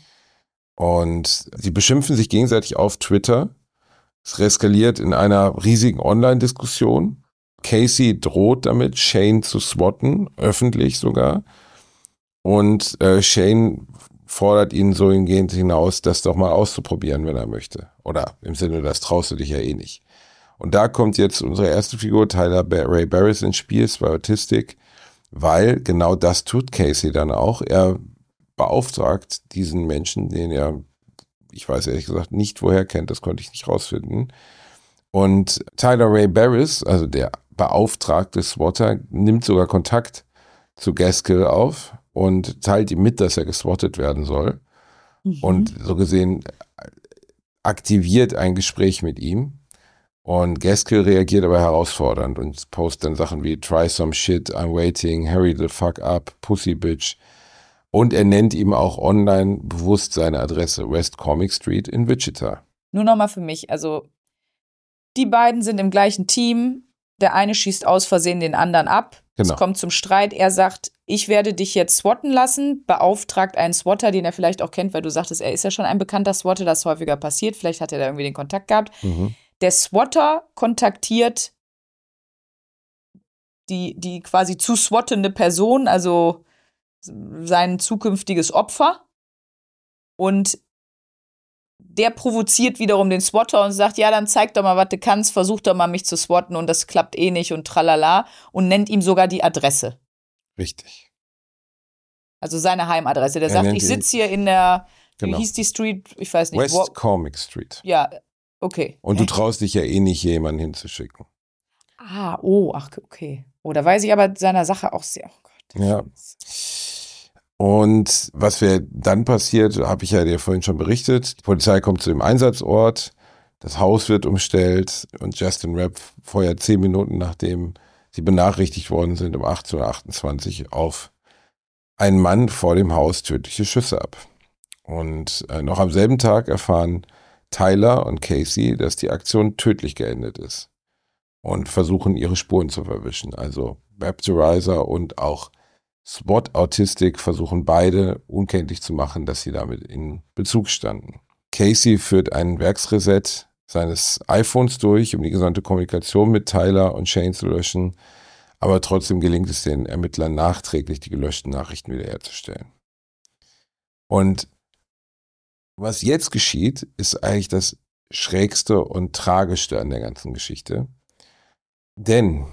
Und sie beschimpfen sich gegenseitig auf Twitter. Es eskaliert in einer riesigen Online-Diskussion. Casey droht damit, Shane zu swatten, öffentlich sogar. Und Shane fordert ihn so hingehend hinaus, das doch mal auszuprobieren, wenn er möchte. Oder im Sinne, das traust du dich ja eh nicht. Und da kommt jetzt unsere erste Figur, Tyler Ray Barris, ins Spiel, ist bei Autistic, weil genau das tut Casey dann auch. Er beauftragt diesen Menschen, den er, ich weiß ehrlich gesagt nicht, woher kennt, das konnte ich nicht rausfinden. Und Tyler Ray Barris, also der beauftragte Swatter, nimmt sogar Kontakt zu Gaskill auf und teilt ihm mit, dass er geswattet werden soll. Und so gesehen aktiviert ein Gespräch mit ihm. Und Gaskill reagiert aber herausfordernd und postet dann Sachen wie "Try some shit, I'm waiting, hurry the fuck up, pussy bitch." Und er nennt ihm auch online bewusst seine Adresse, West Comic Street in Wichita. Nur nochmal für mich, also die beiden sind im gleichen Team, der eine schießt aus Versehen den anderen ab. Genau. Es kommt zum Streit, er sagt, ich werde dich jetzt swatten lassen, beauftragt einen Swatter, den er vielleicht auch kennt, weil du sagtest, er ist ja schon ein bekannter Swatter, das häufiger passiert, vielleicht hat er da irgendwie den Kontakt gehabt. Der Swatter kontaktiert die quasi zu swattende Person, also sein zukünftiges Opfer, und der provoziert wiederum den Swatter und sagt, ja, dann zeig doch mal, was du kannst, versuch doch mal, mich zu swatten und das klappt eh nicht und tralala, und nennt ihm sogar die Adresse. Richtig. Also seine Heimadresse. Der sagt, ich sitze hier in der, wie hieß die Street? Ich weiß nicht. West Comic Street. Ja, okay. Und du traust dich ja eh nicht, jemanden hinzuschicken. Ach, okay. Oh, da weiß ich aber seiner Sache auch sehr, oh Gott. Ja. Und was dann passiert, habe ich ja dir vorhin schon berichtet. Die Polizei kommt zu dem Einsatzort, das Haus wird umstellt und Justin Rapp feuert 10 Minuten, nachdem sie benachrichtigt worden sind, um 18:28 Uhr auf einen Mann vor dem Haus tödliche Schüsse ab. Und noch am selben Tag erfahren Tyler und Casey, dass die Aktion tödlich geendet ist und versuchen, ihre Spuren zu verwischen. Also Vaporizer und auch SWAT Autistic versuchen beide unkenntlich zu machen, dass sie damit in Bezug standen. Casey führt einen Werksreset seines iPhones durch, um die gesamte Kommunikation mit Tyler und Shane zu löschen. Aber trotzdem gelingt es den Ermittlern nachträglich, die gelöschten Nachrichten wiederherzustellen. Und was jetzt geschieht, ist eigentlich das Schrägste und Tragischste an der ganzen Geschichte. Denn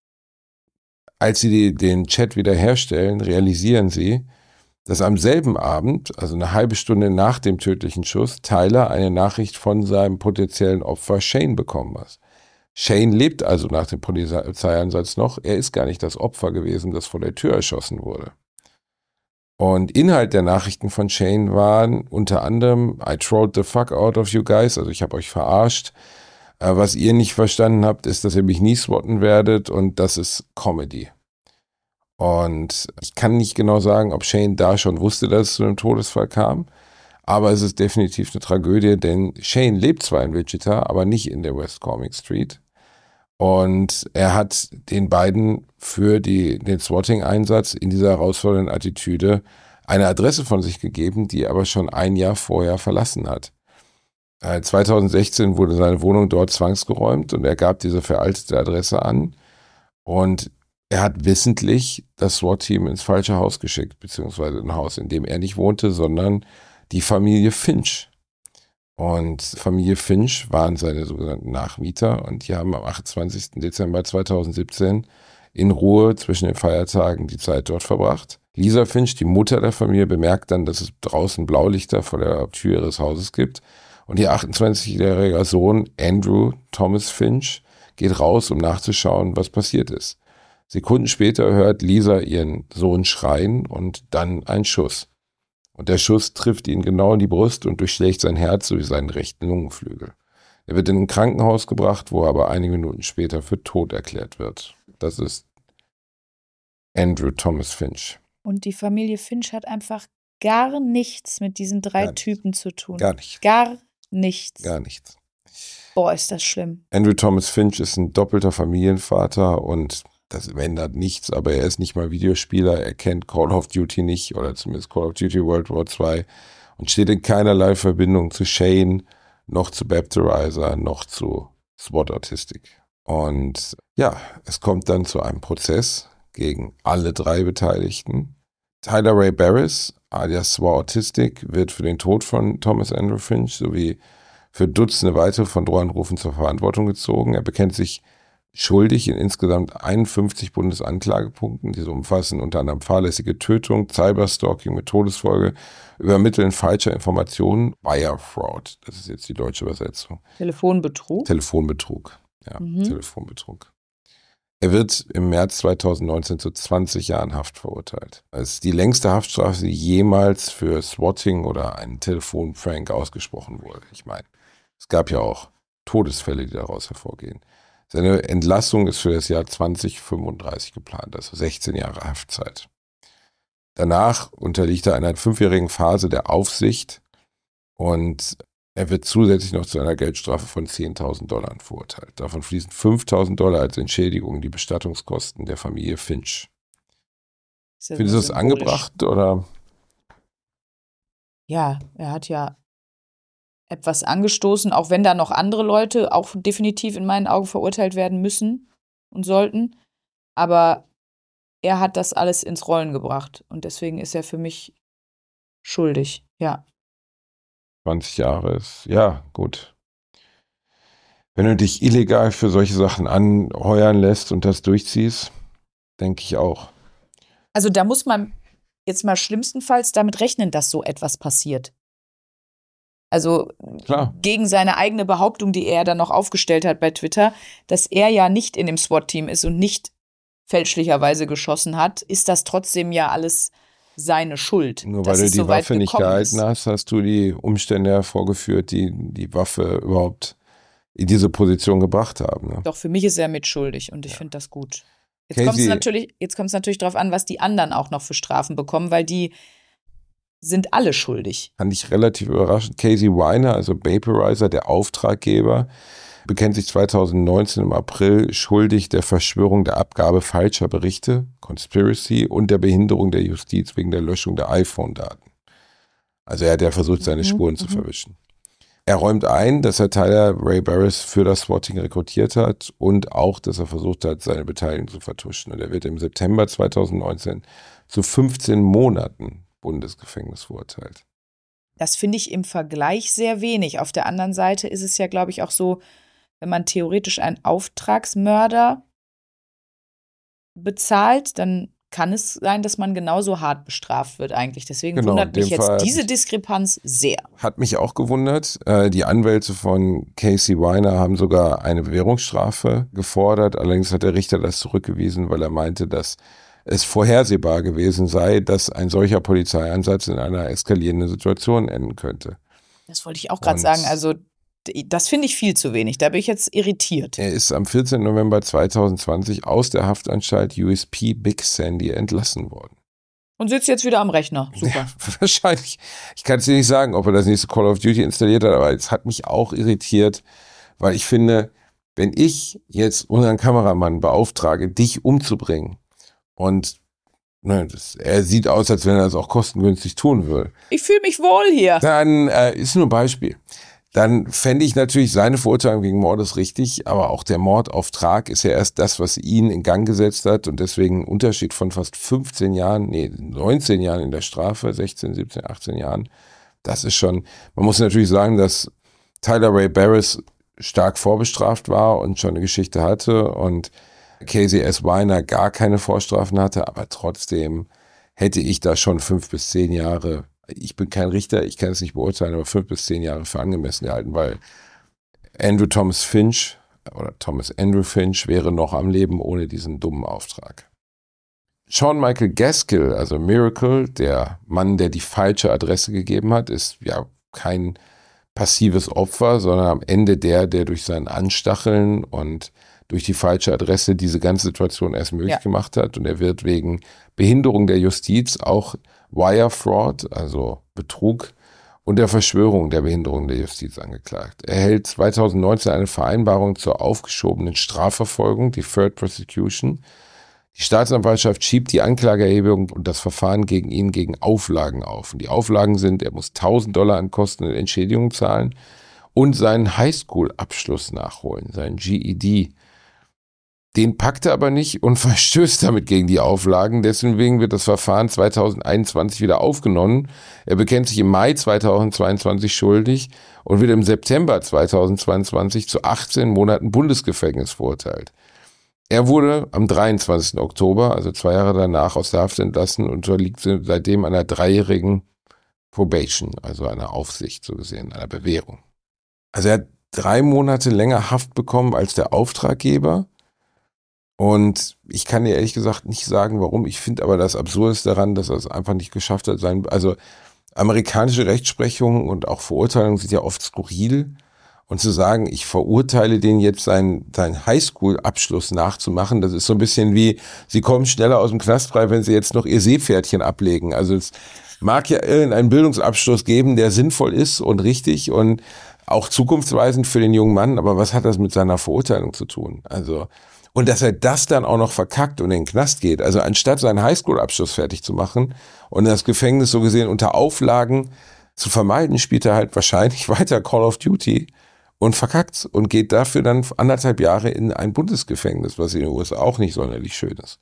als sie den Chat wiederherstellen, realisieren sie, dass am selben Abend, also eine halbe Stunde nach dem tödlichen Schuss, Tyler eine Nachricht von seinem potenziellen Opfer Shane bekommen hat. Shane lebt also nach dem Polizeieinsatz noch. Er ist gar nicht das Opfer gewesen, das vor der Tür erschossen wurde. Und Inhalt der Nachrichten von Shane waren unter anderem: I trolled the fuck out of you guys, also ich habe euch verarscht. Was ihr nicht verstanden habt, ist, dass ihr mich nie swatten werdet, und das ist Comedy. Und ich kann nicht genau sagen, ob Shane da schon wusste, dass es zu einem Todesfall kam, aber es ist definitiv eine Tragödie, denn Shane lebt zwar in Wichita, aber nicht in der West Cormick Street. Und er hat den beiden für den Swatting-Einsatz in dieser herausfordernden Attitüde eine Adresse von sich gegeben, die er aber schon ein Jahr vorher verlassen hat. 2016 wurde seine Wohnung dort zwangsgeräumt und er gab diese veraltete Adresse an. Und er hat wissentlich das SWAT-Team ins falsche Haus geschickt, beziehungsweise ein Haus, in dem er nicht wohnte, sondern die Familie Finch. Und Familie Finch waren seine sogenannten Nachmieter und die haben am 28. Dezember 2017 in Ruhe zwischen den Feiertagen die Zeit dort verbracht. Lisa Finch, die Mutter der Familie, bemerkt dann, dass es draußen Blaulichter vor der Tür ihres Hauses gibt. Und ihr 28-jähriger Sohn Andrew Thomas Finch geht raus, um nachzuschauen, was passiert ist. Sekunden später hört Lisa ihren Sohn schreien und dann ein Schuss. Und der Schuss trifft ihn genau in die Brust und durchschlägt sein Herz sowie seinen rechten Lungenflügel. Er wird in ein Krankenhaus gebracht, wo er aber einige Minuten später für tot erklärt wird. Das ist Andrew Thomas Finch. Und die Familie Finch hat einfach gar nichts mit diesen drei Typen zu tun. Gar nicht. Gar nichts. Gar nichts. Boah, ist das schlimm. Andrew Thomas Finch ist ein doppelter Familienvater und das ändert nichts, aber er ist nicht mal Videospieler, er kennt Call of Duty nicht oder zumindest Call of Duty World War II und steht in keinerlei Verbindung zu Shane, noch zu Bapterizer, noch zu SWAT Autistic. Und ja, es kommt dann zu einem Prozess gegen alle drei Beteiligten. Tyler Ray Barris, alias SWAT Autistic, wird für den Tod von Thomas Andrew Finch sowie für Dutzende weitere von Drohanrufen zur Verantwortung gezogen. Er bekennt sich schuldig in insgesamt 51 Bundesanklagepunkten. Diese umfassen unter anderem fahrlässige Tötung, Cyberstalking mit Todesfolge, Übermitteln falscher Informationen, Wire Fraud. Das ist jetzt die deutsche Übersetzung. Telefonbetrug? Telefonbetrug, ja, Telefonbetrug. Er wird im März 2019 zu 20 Jahren Haft verurteilt. Das ist die längste Haftstrafe, die jemals für Swatting oder einen Telefonprank ausgesprochen wurde. Ich meine, es gab ja auch Todesfälle, die daraus hervorgehen. Seine Entlassung ist für das Jahr 2035 geplant, also 16 Jahre Haftzeit. Danach unterliegt er einer 5-jährigen Phase der Aufsicht und er wird zusätzlich noch zu einer Geldstrafe von $10.000 verurteilt. Davon fließen $5.000 als Entschädigung in die Bestattungskosten der Familie Finch. Findest du das angebracht, oder? Ja, er hat ja etwas angestoßen, auch wenn da noch andere Leute auch definitiv in meinen Augen verurteilt werden müssen und sollten. Aber er hat das alles ins Rollen gebracht und deswegen ist er für mich schuldig, ja. 20 Jahre ist, ja, gut. Wenn du dich illegal für solche Sachen anheuern lässt und das durchziehst, denke ich auch. Also da muss man jetzt mal schlimmstenfalls damit rechnen, dass so etwas passiert. Also klar, gegen seine eigene Behauptung, die er dann noch aufgestellt hat bei Twitter, dass er ja nicht in dem SWAT-Team ist und nicht fälschlicherweise geschossen hat, ist das trotzdem ja alles seine Schuld. Nur weil du die Waffe nicht gehalten hast, hast du die Umstände hervorgeführt, die die Waffe überhaupt in diese Position gebracht haben. Ne? Doch, für mich ist er mitschuldig und ich finde das gut. Jetzt kommt es natürlich darauf an, was die anderen auch noch für Strafen bekommen, weil die sind alle schuldig. Fand ich relativ überraschend. Casey Weiner, also Vaporizer, der Auftraggeber, bekennt sich 2019 im April schuldig der Verschwörung der Abgabe falscher Berichte, Conspiracy, und der Behinderung der Justiz wegen der Löschung der iPhone-Daten. Also er hat ja versucht, seine Spuren zu verwischen. Er räumt ein, dass er Tyler Ray Barris für das Swatting rekrutiert hat und auch, dass er versucht hat, seine Beteiligung zu vertuschen. Und er wird im September 2019 zu 15 Monaten Bundesgefängnis verurteilt. Das finde ich im Vergleich sehr wenig. Auf der anderen Seite ist es ja, glaube ich, auch so, wenn man theoretisch einen Auftragsmörder bezahlt, dann kann es sein, dass man genauso hart bestraft wird eigentlich. Deswegen wundert mich jetzt diese Diskrepanz sehr. Hat mich auch gewundert. Die Anwälte von Casey Weiner haben sogar eine Bewährungsstrafe gefordert. Allerdings hat der Richter das zurückgewiesen, weil er meinte, dass es vorhersehbar gewesen sei, dass ein solcher Polizeieinsatz in einer eskalierenden Situation enden könnte. Das wollte ich auch gerade sagen. Also das finde ich viel zu wenig. Da bin ich jetzt irritiert. Er ist am 14. November 2020 aus der Haftanstalt USP Big Sandy entlassen worden. Und sitzt jetzt wieder am Rechner. Super. Ja, wahrscheinlich. Ich kann es dir nicht sagen, ob er das nächste Call of Duty installiert hat, aber es hat mich auch irritiert, weil ich finde, wenn ich jetzt unseren Kameramann beauftrage, dich umzubringen und er sieht aus, als wenn er das auch kostengünstig tun will. Ich fühle mich wohl hier. Dann ist nur ein Beispiel. Dann fände ich natürlich seine Verurteilung wegen Mordes richtig, aber auch der Mordauftrag ist ja erst das, was ihn in Gang gesetzt hat und deswegen ein Unterschied von fast 19 Jahren in der Strafe, 16, 17, 18 Jahren. Das ist schon, man muss natürlich sagen, dass Tyler Ray Barris stark vorbestraft war und schon eine Geschichte hatte und Casey S. Weiner gar keine Vorstrafen hatte, aber trotzdem hätte ich da schon 5 bis 10 Jahre. Ich bin kein Richter, ich kann es nicht beurteilen, aber 5 bis 10 Jahre für angemessen gehalten, weil Thomas Andrew Finch wäre noch am Leben ohne diesen dummen Auftrag. Sean Michael Gaskill, also Miracle, der Mann, der die falsche Adresse gegeben hat, ist ja kein passives Opfer, sondern am Ende der durch sein Anstacheln und durch die falsche Adresse diese ganze Situation erst möglich gemacht hat. Und er wird wegen Behinderung der Justiz auch Wire Fraud, also Betrug, und der Verschwörung der Behinderung der Justiz angeklagt. Er hält 2019 eine Vereinbarung zur aufgeschobenen Strafverfolgung, Deferred Prosecution. Die Staatsanwaltschaft schiebt die Anklageerhebung und das Verfahren gegen ihn gegen Auflagen auf. Und die Auflagen sind, er muss $1.000 an Kosten und Entschädigung zahlen und seinen Highschool-Abschluss nachholen, seinen GED. Den packt er aber nicht und verstößt damit gegen die Auflagen. Deswegen wird das Verfahren 2021 wieder aufgenommen. Er bekennt sich im Mai 2022 schuldig und wird im September 2022 zu 18 Monaten Bundesgefängnis verurteilt. Er wurde am 23. Oktober, also 2 Jahre danach, aus der Haft entlassen und unterliegt seitdem einer 3-jährigen Probation, also einer Aufsicht, so gesehen, einer Bewährung. Also er hat 3 Monate länger Haft bekommen als der Auftraggeber. Und ich kann dir ehrlich gesagt nicht sagen, warum. Ich finde aber das Absurde daran, dass er es einfach nicht geschafft hat. Also amerikanische Rechtsprechung und auch Verurteilungen sind ja oft skurril. Und zu sagen, ich verurteile den jetzt, seinen Highschool-Abschluss nachzumachen, das ist so ein bisschen wie, sie kommen schneller aus dem Knast frei, wenn sie jetzt noch ihr Seepferdchen ablegen. Also es mag ja irgendeinen Bildungsabschluss geben, der sinnvoll ist und richtig und auch zukunftsweisend für den jungen Mann. Aber was hat das mit seiner Verurteilung zu tun? Also und dass er das dann auch noch verkackt und in den Knast geht. Also anstatt seinen Highschool-Abschluss fertig zu machen und das Gefängnis so gesehen unter Auflagen zu vermeiden, spielt er halt wahrscheinlich weiter Call of Duty und verkackt und geht dafür dann 1,5 Jahre in ein Bundesgefängnis, was in den USA auch nicht sonderlich schön ist.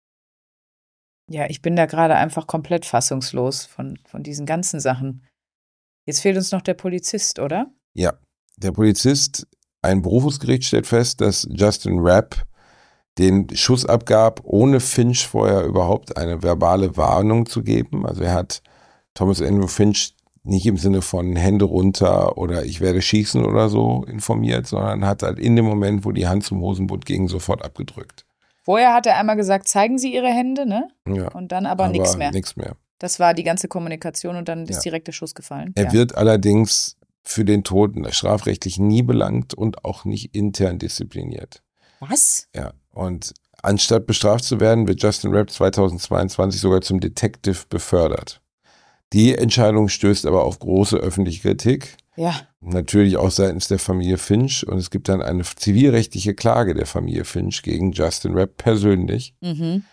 Ja, ich bin da gerade einfach komplett fassungslos von diesen ganzen Sachen. Jetzt fehlt uns noch der Polizist, oder? Ja, der Polizist, ein Berufungsgericht stellt fest, dass Justin Rapp den Schuss abgab, ohne Finch vorher überhaupt eine verbale Warnung zu geben. Also er hat Thomas Andrew Finch nicht im Sinne von Hände runter oder ich werde schießen oder so informiert, sondern hat halt in dem Moment, wo die Hand zum Hosenbund ging, sofort abgedrückt. Vorher hat er einmal gesagt, zeigen Sie Ihre Hände, ne? Ja. Und dann aber nichts mehr. Nichts mehr. Das war die ganze Kommunikation und dann ist direkt der Schuss gefallen. Er wird allerdings für den Tod strafrechtlich nie belangt und auch nicht intern diszipliniert. Was? Ja, und anstatt bestraft zu werden, wird Justin Rapp 2022 sogar zum Detective befördert. Die Entscheidung stößt aber auf große öffentliche Kritik. Ja. Natürlich auch seitens der Familie Finch. Und es gibt dann eine zivilrechtliche Klage der Familie Finch gegen Justin Rapp persönlich. Mhm.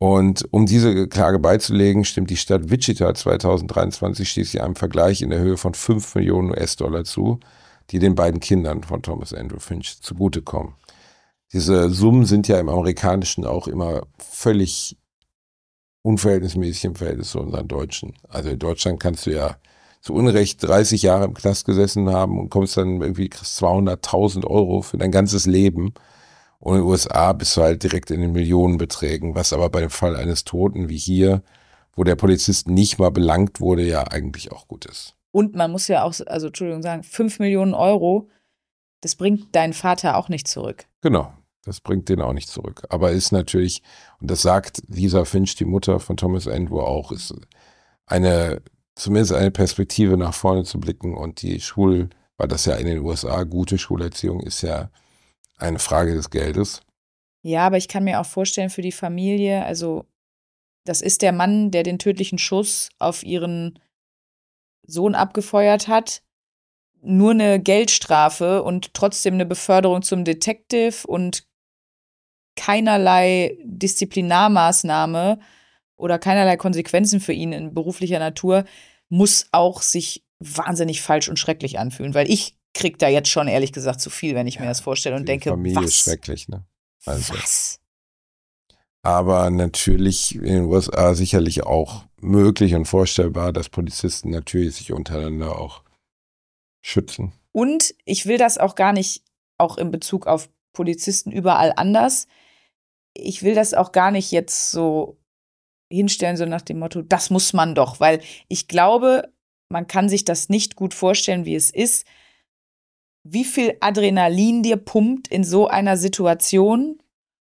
Und um diese Klage beizulegen, stimmt die Stadt Wichita 2023 schließlich einem Vergleich in der Höhe von 5 Millionen US-Dollar zu, die den beiden Kindern von Thomas Andrew Finch zugutekommen. Diese Summen sind ja im Amerikanischen auch immer völlig unverhältnismäßig im Verhältnis zu unseren Deutschen. Also in Deutschland kannst du ja zu Unrecht 30 Jahre im Knast gesessen haben und kommst dann irgendwie, kriegst 200.000 Euro für dein ganzes Leben. Und in den USA bist du halt direkt in den Millionenbeträgen, was aber bei dem Fall eines Toten wie hier, wo der Polizist nicht mal belangt wurde, ja eigentlich auch gut ist. Und man muss ja auch, also Entschuldigung sagen, 5 Millionen Euro, das bringt deinen Vater auch nicht zurück. Genau, das bringt den auch nicht zurück. Aber ist natürlich, und das sagt Lisa Finch, die Mutter von Thomas Andrew auch, ist zumindest eine Perspektive nach vorne zu blicken und weil das ja in den USA gute Schulerziehung ist ja eine Frage des Geldes. Ja, aber ich kann mir auch vorstellen für die Familie, also das ist der Mann, der den tödlichen Schuss auf ihren Sohn abgefeuert hat. Nur eine Geldstrafe und trotzdem eine Beförderung zum Detective und keinerlei Disziplinarmaßnahme oder keinerlei Konsequenzen für ihn in beruflicher Natur muss auch sich wahnsinnig falsch und schrecklich anfühlen, weil ich krieg da jetzt schon ehrlich gesagt zu viel, wenn ich mir das vorstelle und denke, Familie was? Ist schrecklich, ne? Also. Was? Aber natürlich in den USA sicherlich auch möglich und vorstellbar, dass Polizisten natürlich sich untereinander auch schützen. Und ich will das auch gar nicht, auch in Bezug auf Polizisten überall anders, ich will das auch gar nicht jetzt so hinstellen, so nach dem Motto, das muss man doch, weil ich glaube, man kann sich das nicht gut vorstellen, wie es ist, wie viel Adrenalin dir pumpt in so einer Situation,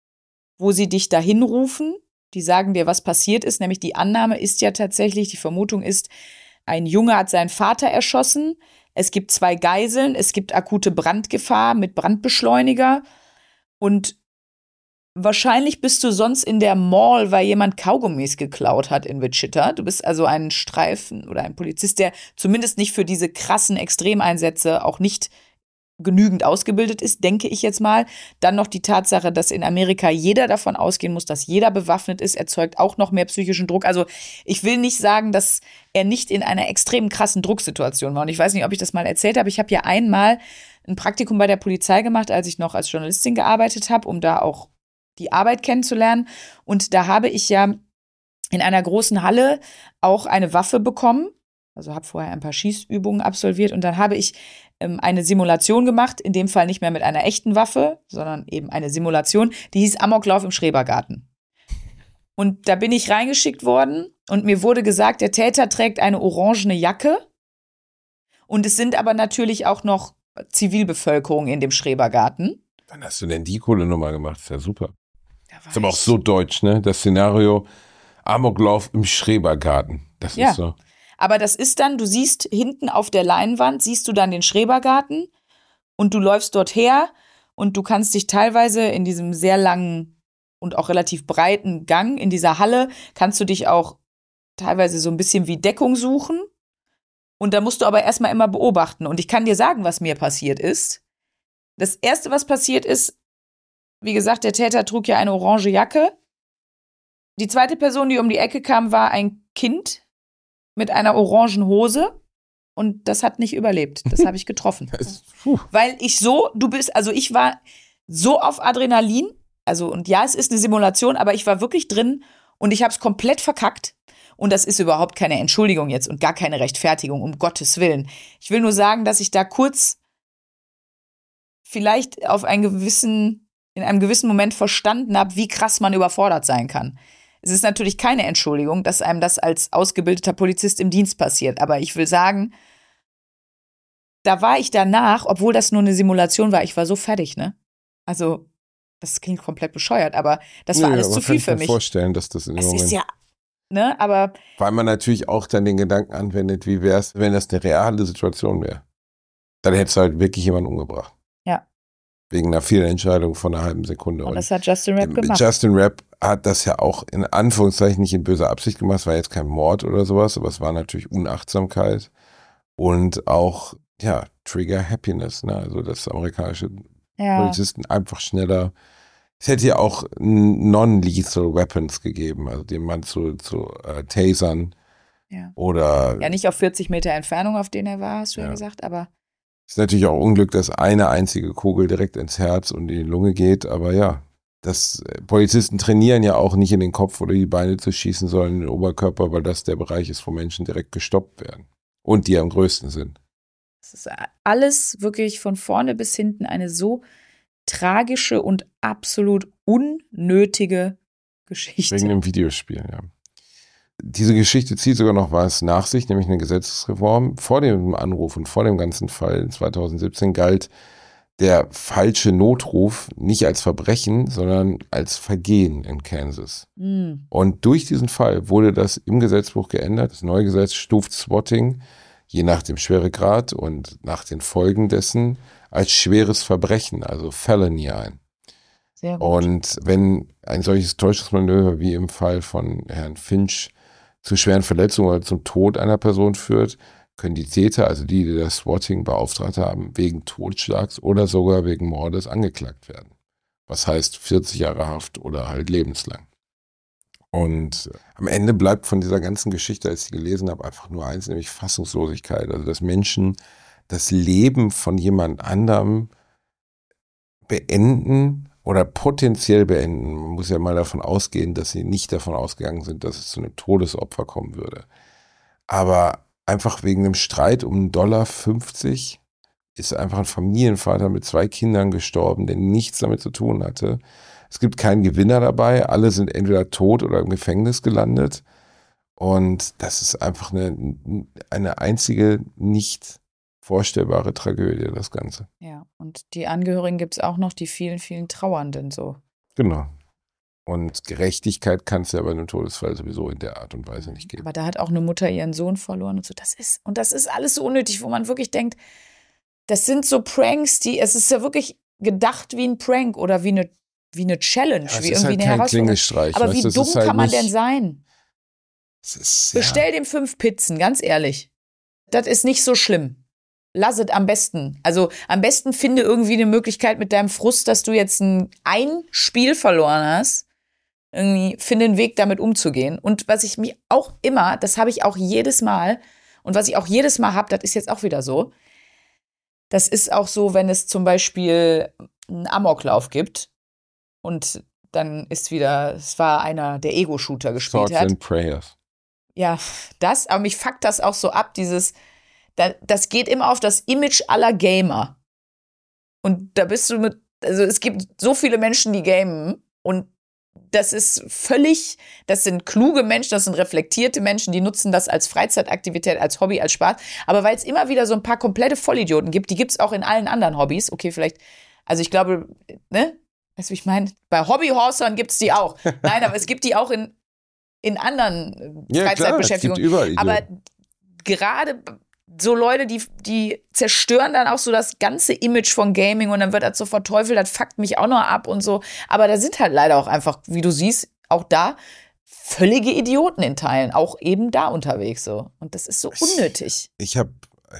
wo sie dich dahin rufen, die sagen dir, was passiert ist, nämlich die Annahme ist ja tatsächlich, die Vermutung ist, ein Junge hat seinen Vater erschossen, es gibt 2 Geiseln, es gibt akute Brandgefahr mit Brandbeschleuniger und wahrscheinlich bist du sonst in der Mall, weil jemand Kaugummis geklaut hat in Wichita. Du bist also ein Streifen oder ein Polizist, der zumindest nicht für diese krassen Extremeinsätze auch nicht genügend ausgebildet ist, denke ich jetzt mal. Dann noch die Tatsache, dass in Amerika jeder davon ausgehen muss, dass jeder bewaffnet ist, erzeugt auch noch mehr psychischen Druck. Also ich will nicht sagen, dass er nicht in einer extrem krassen Drucksituation war. Und ich weiß nicht, ob ich das mal erzählt habe. Ich habe ja einmal ein Praktikum bei der Polizei gemacht, als ich noch als Journalistin gearbeitet habe, um da auch die Arbeit kennenzulernen. Und da habe ich ja in einer großen Halle auch eine Waffe bekommen. Also habe vorher ein paar Schießübungen absolviert und dann habe ich eine Simulation gemacht, in dem Fall nicht mehr mit einer echten Waffe, sondern eben eine Simulation, die hieß Amoklauf im Schrebergarten. Und da bin ich reingeschickt worden und mir wurde gesagt, der Täter trägt eine orangene Jacke und es sind aber natürlich auch noch Zivilbevölkerung in dem Schrebergarten. Wann hast du denn die coole Nummer gemacht? Ist ja super. Ist aber auch so deutsch, ne? Das Szenario Amoklauf im Schrebergarten. Das ist so. Aber das ist dann, du siehst hinten auf der Leinwand, siehst du dann den Schrebergarten und du läufst dort her und du kannst dich teilweise in diesem sehr langen und auch relativ breiten Gang in dieser Halle, kannst du dich auch teilweise so ein bisschen wie Deckung suchen und da musst du aber erstmal immer beobachten. Und ich kann dir sagen, was mir passiert ist. Das Erste, was passiert ist, wie gesagt, der Täter trug ja eine orange Jacke. Die zweite Person, die um die Ecke kam, war ein Kind mit einer orangen Hose und das hat nicht überlebt. Das habe ich getroffen. Weil ich war so auf Adrenalin, also und ja, es ist eine Simulation, aber ich war wirklich drin und ich habe es komplett verkackt und das ist überhaupt keine Entschuldigung jetzt und gar keine Rechtfertigung, um Gottes Willen. Ich will nur sagen, dass ich da kurz vielleicht in einem gewissen Moment verstanden habe, wie krass man überfordert sein kann. Es ist natürlich keine Entschuldigung, dass einem das als ausgebildeter Polizist im Dienst passiert. Aber ich will sagen, da war ich danach, obwohl das nur eine Simulation war, ich war so fertig, ne? Also, das klingt komplett bescheuert, aber das war alles zu viel für mich. Ich kann mir vorstellen, dass das in dem Moment... ist ja, ne, aber... Weil man natürlich auch dann den Gedanken anwendet, wie wäre es, wenn das eine reale Situation wäre. Dann hättest du halt wirklich jemanden umgebracht. Ja. Wegen einer Fehlentscheidung von einer halben Sekunde. Und das hat Justin Rapp gemacht. Justin Rapp hat das ja auch in Anführungszeichen nicht in böser Absicht gemacht. Es war jetzt kein Mord oder sowas, aber es war natürlich Unachtsamkeit und auch, ja, Trigger Happiness, ne? Also dass amerikanische Polizisten einfach schneller Es hätte ja auch non-lethal Weapons gegeben, also den Mann zu tasern Ja. oder. Ja, nicht auf 40 Meter Entfernung, auf denen er war, hast du ja gesagt, aber. Ist natürlich auch Unglück, dass eine einzige Kugel direkt ins Herz und in die Lunge geht, aber ja. Polizisten trainieren ja auch nicht in den Kopf oder die Beine zu schießen, sondern in den Oberkörper, weil das der Bereich ist, wo Menschen direkt gestoppt werden. Und die am größten sind. Es ist alles wirklich von vorne bis hinten eine so tragische und absolut unnötige Geschichte. Wegen dem Videospiel, ja. Diese Geschichte zieht sogar noch was nach sich, nämlich eine Gesetzesreform. Vor dem Anruf und vor dem ganzen Fall 2017 galt der falsche Notruf nicht als Verbrechen, sondern als Vergehen in Kansas. Und durch diesen Fall wurde das im Gesetzbuch geändert. Das neue Gesetz stuft Swatting, je nach dem Schweregrad und nach den Folgen dessen, als schweres Verbrechen, also Felony ein. Sehr gut. Und wenn ein solches Täuschungsmanöver wie im Fall von Herrn Finch zu schweren Verletzungen oder zum Tod einer Person führt, können die Täter, also die das Swatting beauftragt haben, wegen Totschlags oder sogar wegen Mordes angeklagt werden. Was heißt 40 Jahre Haft oder halt lebenslang. Und am Ende bleibt von dieser ganzen Geschichte, als ich sie gelesen habe, einfach nur eins, nämlich Fassungslosigkeit. Also dass Menschen das Leben von jemand anderem beenden oder potenziell beenden. Man muss ja mal davon ausgehen, dass sie nicht davon ausgegangen sind, dass es zu einem Todesopfer kommen würde. Aber einfach wegen einem Streit um $1,50 ist einfach ein Familienvater mit 2 Kindern gestorben, der nichts damit zu tun hatte. Es gibt keinen Gewinner dabei. Alle sind entweder tot oder im Gefängnis gelandet. Und das ist einfach eine einzige nicht vorstellbare Tragödie, das Ganze. Ja, und die Angehörigen gibt es auch noch, die vielen, vielen Trauernden so. Genau. Und Gerechtigkeit kann es ja bei einem Todesfall sowieso in der Art und Weise nicht geben. Aber da hat auch eine Mutter ihren Sohn verloren und so. Das ist alles so unnötig, wo man wirklich denkt, das sind so Pranks, es ist ja wirklich gedacht wie ein Prank oder wie eine Challenge, Ja, wie irgendwie eine kein Herausforderung. Klingelstreich. Aber wie dumm halt kann man nicht, denn sein? Bestell dem 5 Pizzen, ganz ehrlich. Das ist nicht so schlimm. Lass es am besten. Also am besten finde irgendwie eine Möglichkeit mit deinem Frust, dass du jetzt ein Spiel verloren hast. Irgendwie finde einen Weg, damit umzugehen. Und was ich mich auch immer, das habe ich auch jedes Mal, und was ich auch jedes Mal habe, das ist jetzt auch wieder so, das ist auch so, wenn es zum Beispiel einen Amoklauf gibt und dann ist wieder, es war einer, der Ego-Shooter gespielt Thoughts hat. and Prayers. Ja, aber mich fuckt das auch so ab, das geht immer auf das Image aller Gamer. Und da bist du also es gibt so viele Menschen, die gamen und das sind kluge Menschen, das sind reflektierte Menschen, die nutzen das als Freizeitaktivität, als Hobby, als Spaß. Aber weil es immer wieder so ein paar komplette Vollidioten gibt, die gibt es auch in allen anderen Hobbys. Okay, vielleicht, also ich glaube, ne? Weißt du, wie ich meine? Bei Hobbyhorsern gibt es die auch. Nein, aber es gibt die auch in anderen Freizeitbeschäftigungen. Klar, es gibt überall aber gerade so Leute, die zerstören dann auch so das ganze Image von Gaming und dann wird das so verteufelt, das fuckt mich auch noch ab und so. Aber da sind halt leider auch einfach, wie du siehst, auch da völlige Idioten in Teilen, auch eben da unterwegs so. Und das ist so unnötig. Ich habe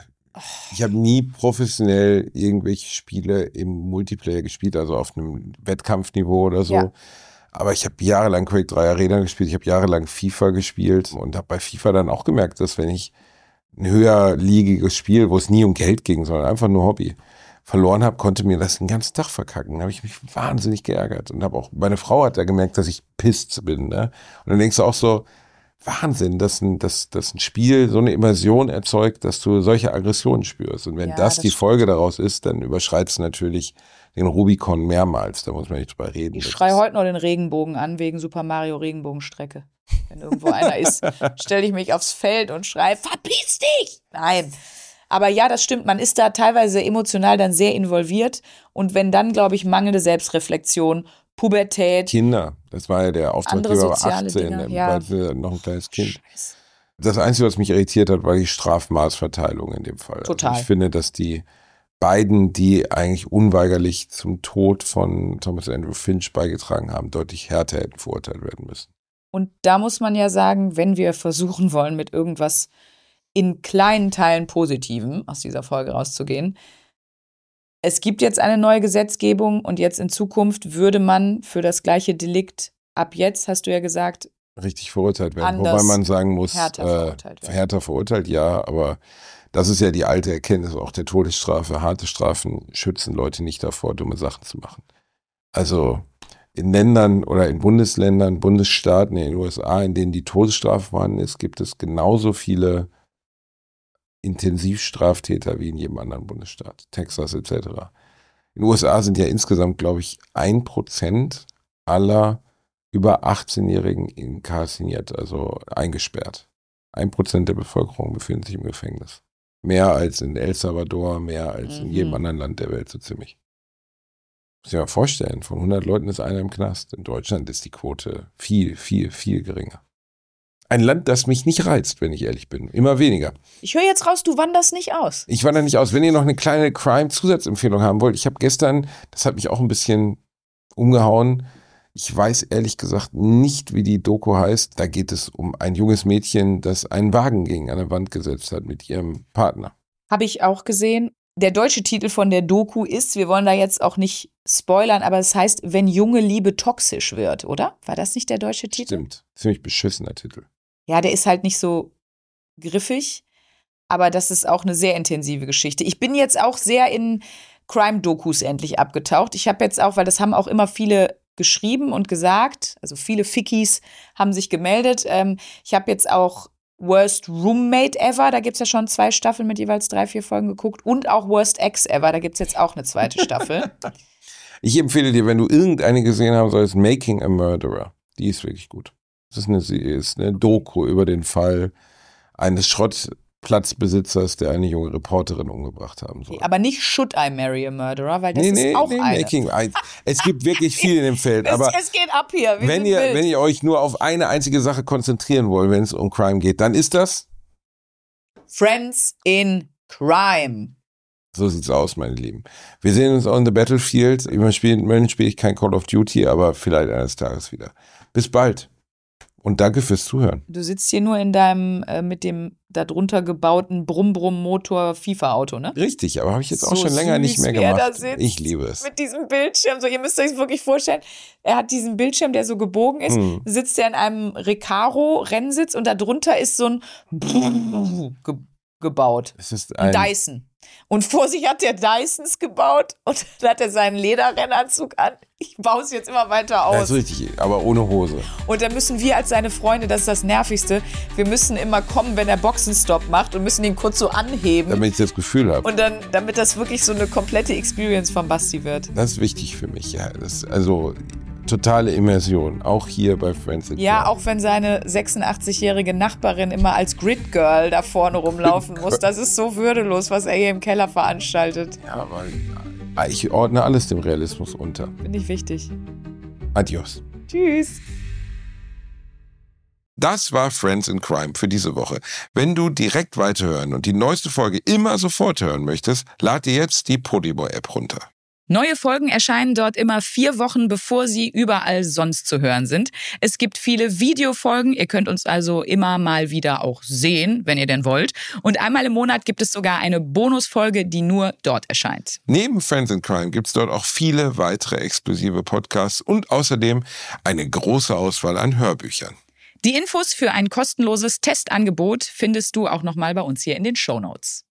nie professionell irgendwelche Spiele im Multiplayer gespielt, also auf einem Wettkampfniveau oder so. Ja. Aber ich habe jahrelang Quake 3 Arena gespielt, ich habe jahrelang FIFA gespielt und habe bei FIFA dann auch gemerkt, dass wenn ich ein höherligiges Spiel, wo es nie um Geld ging, sondern einfach nur Hobby, verloren habe, konnte mir das den ganzen Tag verkacken. Da habe ich mich wahnsinnig geärgert und habe auch, meine Frau hat ja gemerkt, dass ich pisst bin. Ne? Und dann denkst du auch so, Wahnsinn, dass ein Spiel so eine Immersion erzeugt, dass du solche Aggressionen spürst. Und wenn das die Folge daraus ist, dann überschreitest du natürlich den Rubikon mehrmals. Da muss man nicht drüber reden. Ich schreie heute noch den Regenbogen an wegen Super Mario Regenbogenstrecke. Wenn irgendwo einer ist, stelle ich mich aufs Feld und schreie, verpiss dich! Nein. Aber ja, das stimmt, man ist da teilweise emotional dann sehr involviert. Und wenn dann, glaube ich, mangelnde Selbstreflexion, Pubertät. Kinder, das war ja der Auftraggeber, war 18, ja. weil noch ein kleines Kind. Scheiße. Das Einzige, was mich irritiert hat, war die Strafmaßverteilung in dem Fall. Total. Also ich finde, dass die beiden, die eigentlich unweigerlich zum Tod von Thomas Andrew Finch beigetragen haben, deutlich härter hätten verurteilt werden müssen. Und da muss man ja sagen, wenn wir versuchen wollen, mit irgendwas in kleinen Teilen Positivem aus dieser Folge rauszugehen, Es gibt jetzt eine neue Gesetzgebung und jetzt in Zukunft würde man für das gleiche Delikt ab jetzt, hast du ja gesagt, richtig verurteilt werden. Anders, Wobei man sagen muss, härter verurteilt werden. Ja, aber das ist ja die alte Erkenntnis auch der Todesstrafe. Harte Strafen schützen Leute nicht davor, dumme Sachen zu machen. Also in Ländern oder in Bundesländern, Bundesstaaten in den USA, in denen die Todesstrafe vorhanden ist, gibt es genauso viele Intensivstraftäter wie in jedem anderen Bundesstaat, Texas etc. In den USA sind ja insgesamt, glaube ich, 1% aller über 18-Jährigen inkarziniert, also eingesperrt. 1% der Bevölkerung befindet sich im Gefängnis. Mehr als in El Salvador, mehr als in jedem anderen Land der Welt so ziemlich. Muss ich mir mal vorstellen, von 100 Leuten ist einer im Knast. In Deutschland ist die Quote viel, viel, viel geringer. Ein Land, das mich nicht reizt, wenn ich ehrlich bin. Immer weniger. Ich höre jetzt raus, du wanderst nicht aus. Ich wandere nicht aus. Wenn ihr noch eine kleine Crime-Zusatzempfehlung haben wollt, ich habe gestern, das hat mich auch ein bisschen umgehauen, ich weiß ehrlich gesagt nicht, wie die Doku heißt. Da geht es um ein junges Mädchen, das einen Wagen gegen eine Wand gesetzt hat mit ihrem Partner. Habe ich auch gesehen. Der deutsche Titel von der Doku ist, wir wollen da jetzt auch nicht spoilern, aber es heißt, wenn junge Liebe toxisch wird, oder? War das nicht der deutsche Titel? Stimmt, ziemlich beschissener Titel. Ja, der ist halt nicht so griffig, aber das ist auch eine sehr intensive Geschichte. Ich bin jetzt auch sehr in Crime-Dokus endlich abgetaucht. Ich habe jetzt auch, weil das haben auch immer viele geschrieben und gesagt, also viele Fickies haben sich gemeldet. Ich habe jetzt auch Worst Roommate Ever, da gibt es ja schon 2 Staffeln mit jeweils 3, 4 Folgen geguckt und auch Worst Ex Ever, da gibt es jetzt auch eine 2. Staffel. Ich empfehle dir, wenn du irgendeine gesehen haben sollst, Making a Murderer. Die ist wirklich gut. Das ist eine Doku über den Fall eines Schrottplatzbesitzers, der eine junge Reporterin umgebracht haben soll. Aber nicht Should I Marry a Murderer, weil das ist auch eine. Es gibt wirklich viel in dem Feld. Aber es geht ab hier. Wenn ihr euch nur auf eine einzige Sache konzentrieren wollt, wenn es um Crime geht, dann ist das Friends in Crime. So sieht's aus, meine Lieben. Wir sehen uns on the Battlefield. Im Moment spiele ich kein Call of Duty, aber vielleicht eines Tages wieder. Bis bald. Und danke fürs Zuhören. Du sitzt hier nur in deinem mit dem darunter gebauten Brumm-Brumm-Motor FIFA-Auto, ne? Richtig, aber habe ich jetzt auch schon länger nicht mehr gemacht. Da sitzt, ich liebe es. Mit diesem Bildschirm, so ihr müsst euch wirklich vorstellen, er hat diesen Bildschirm, der so gebogen ist, sitzt er in einem Recaro-Rennsitz und darunter ist so ein gebaut. Es ist ein Dyson. Und vor sich hat der Dysons gebaut und dann hat er seinen Lederrennanzug an. Ich baue es jetzt immer weiter aus. Das ist richtig, aber ohne Hose. Und dann müssen wir als seine Freunde, das ist das Nervigste, wir müssen immer kommen, wenn er Boxenstopp macht und müssen ihn kurz so anheben. Damit ich das Gefühl habe. Und dann, damit das wirklich so eine komplette Experience von Basti wird. Das ist wichtig für mich, ja. Also totale Immersion, auch hier bei Friends in Crime. Ja, auch wenn seine 86-jährige Nachbarin immer als Grid Girl da vorne rumlaufen muss. Das ist so würdelos, was er hier im Keller veranstaltet. Ja, aber ich ordne alles dem Realismus unter. Finde ich wichtig. Adios. Tschüss. Das war Friends in Crime für diese Woche. Wenn du direkt weiterhören und die neueste Folge immer sofort hören möchtest, lad dir jetzt die Podimo-App runter. Neue Folgen erscheinen dort immer 4 Wochen, bevor sie überall sonst zu hören sind. Es gibt viele Videofolgen, ihr könnt uns also immer mal wieder auch sehen, wenn ihr denn wollt. Und einmal im Monat gibt es sogar eine Bonusfolge, die nur dort erscheint. Neben Friends in Crime gibt es dort auch viele weitere exklusive Podcasts und außerdem eine große Auswahl an Hörbüchern. Die Infos für ein kostenloses Testangebot findest du auch nochmal bei uns hier in den Shownotes.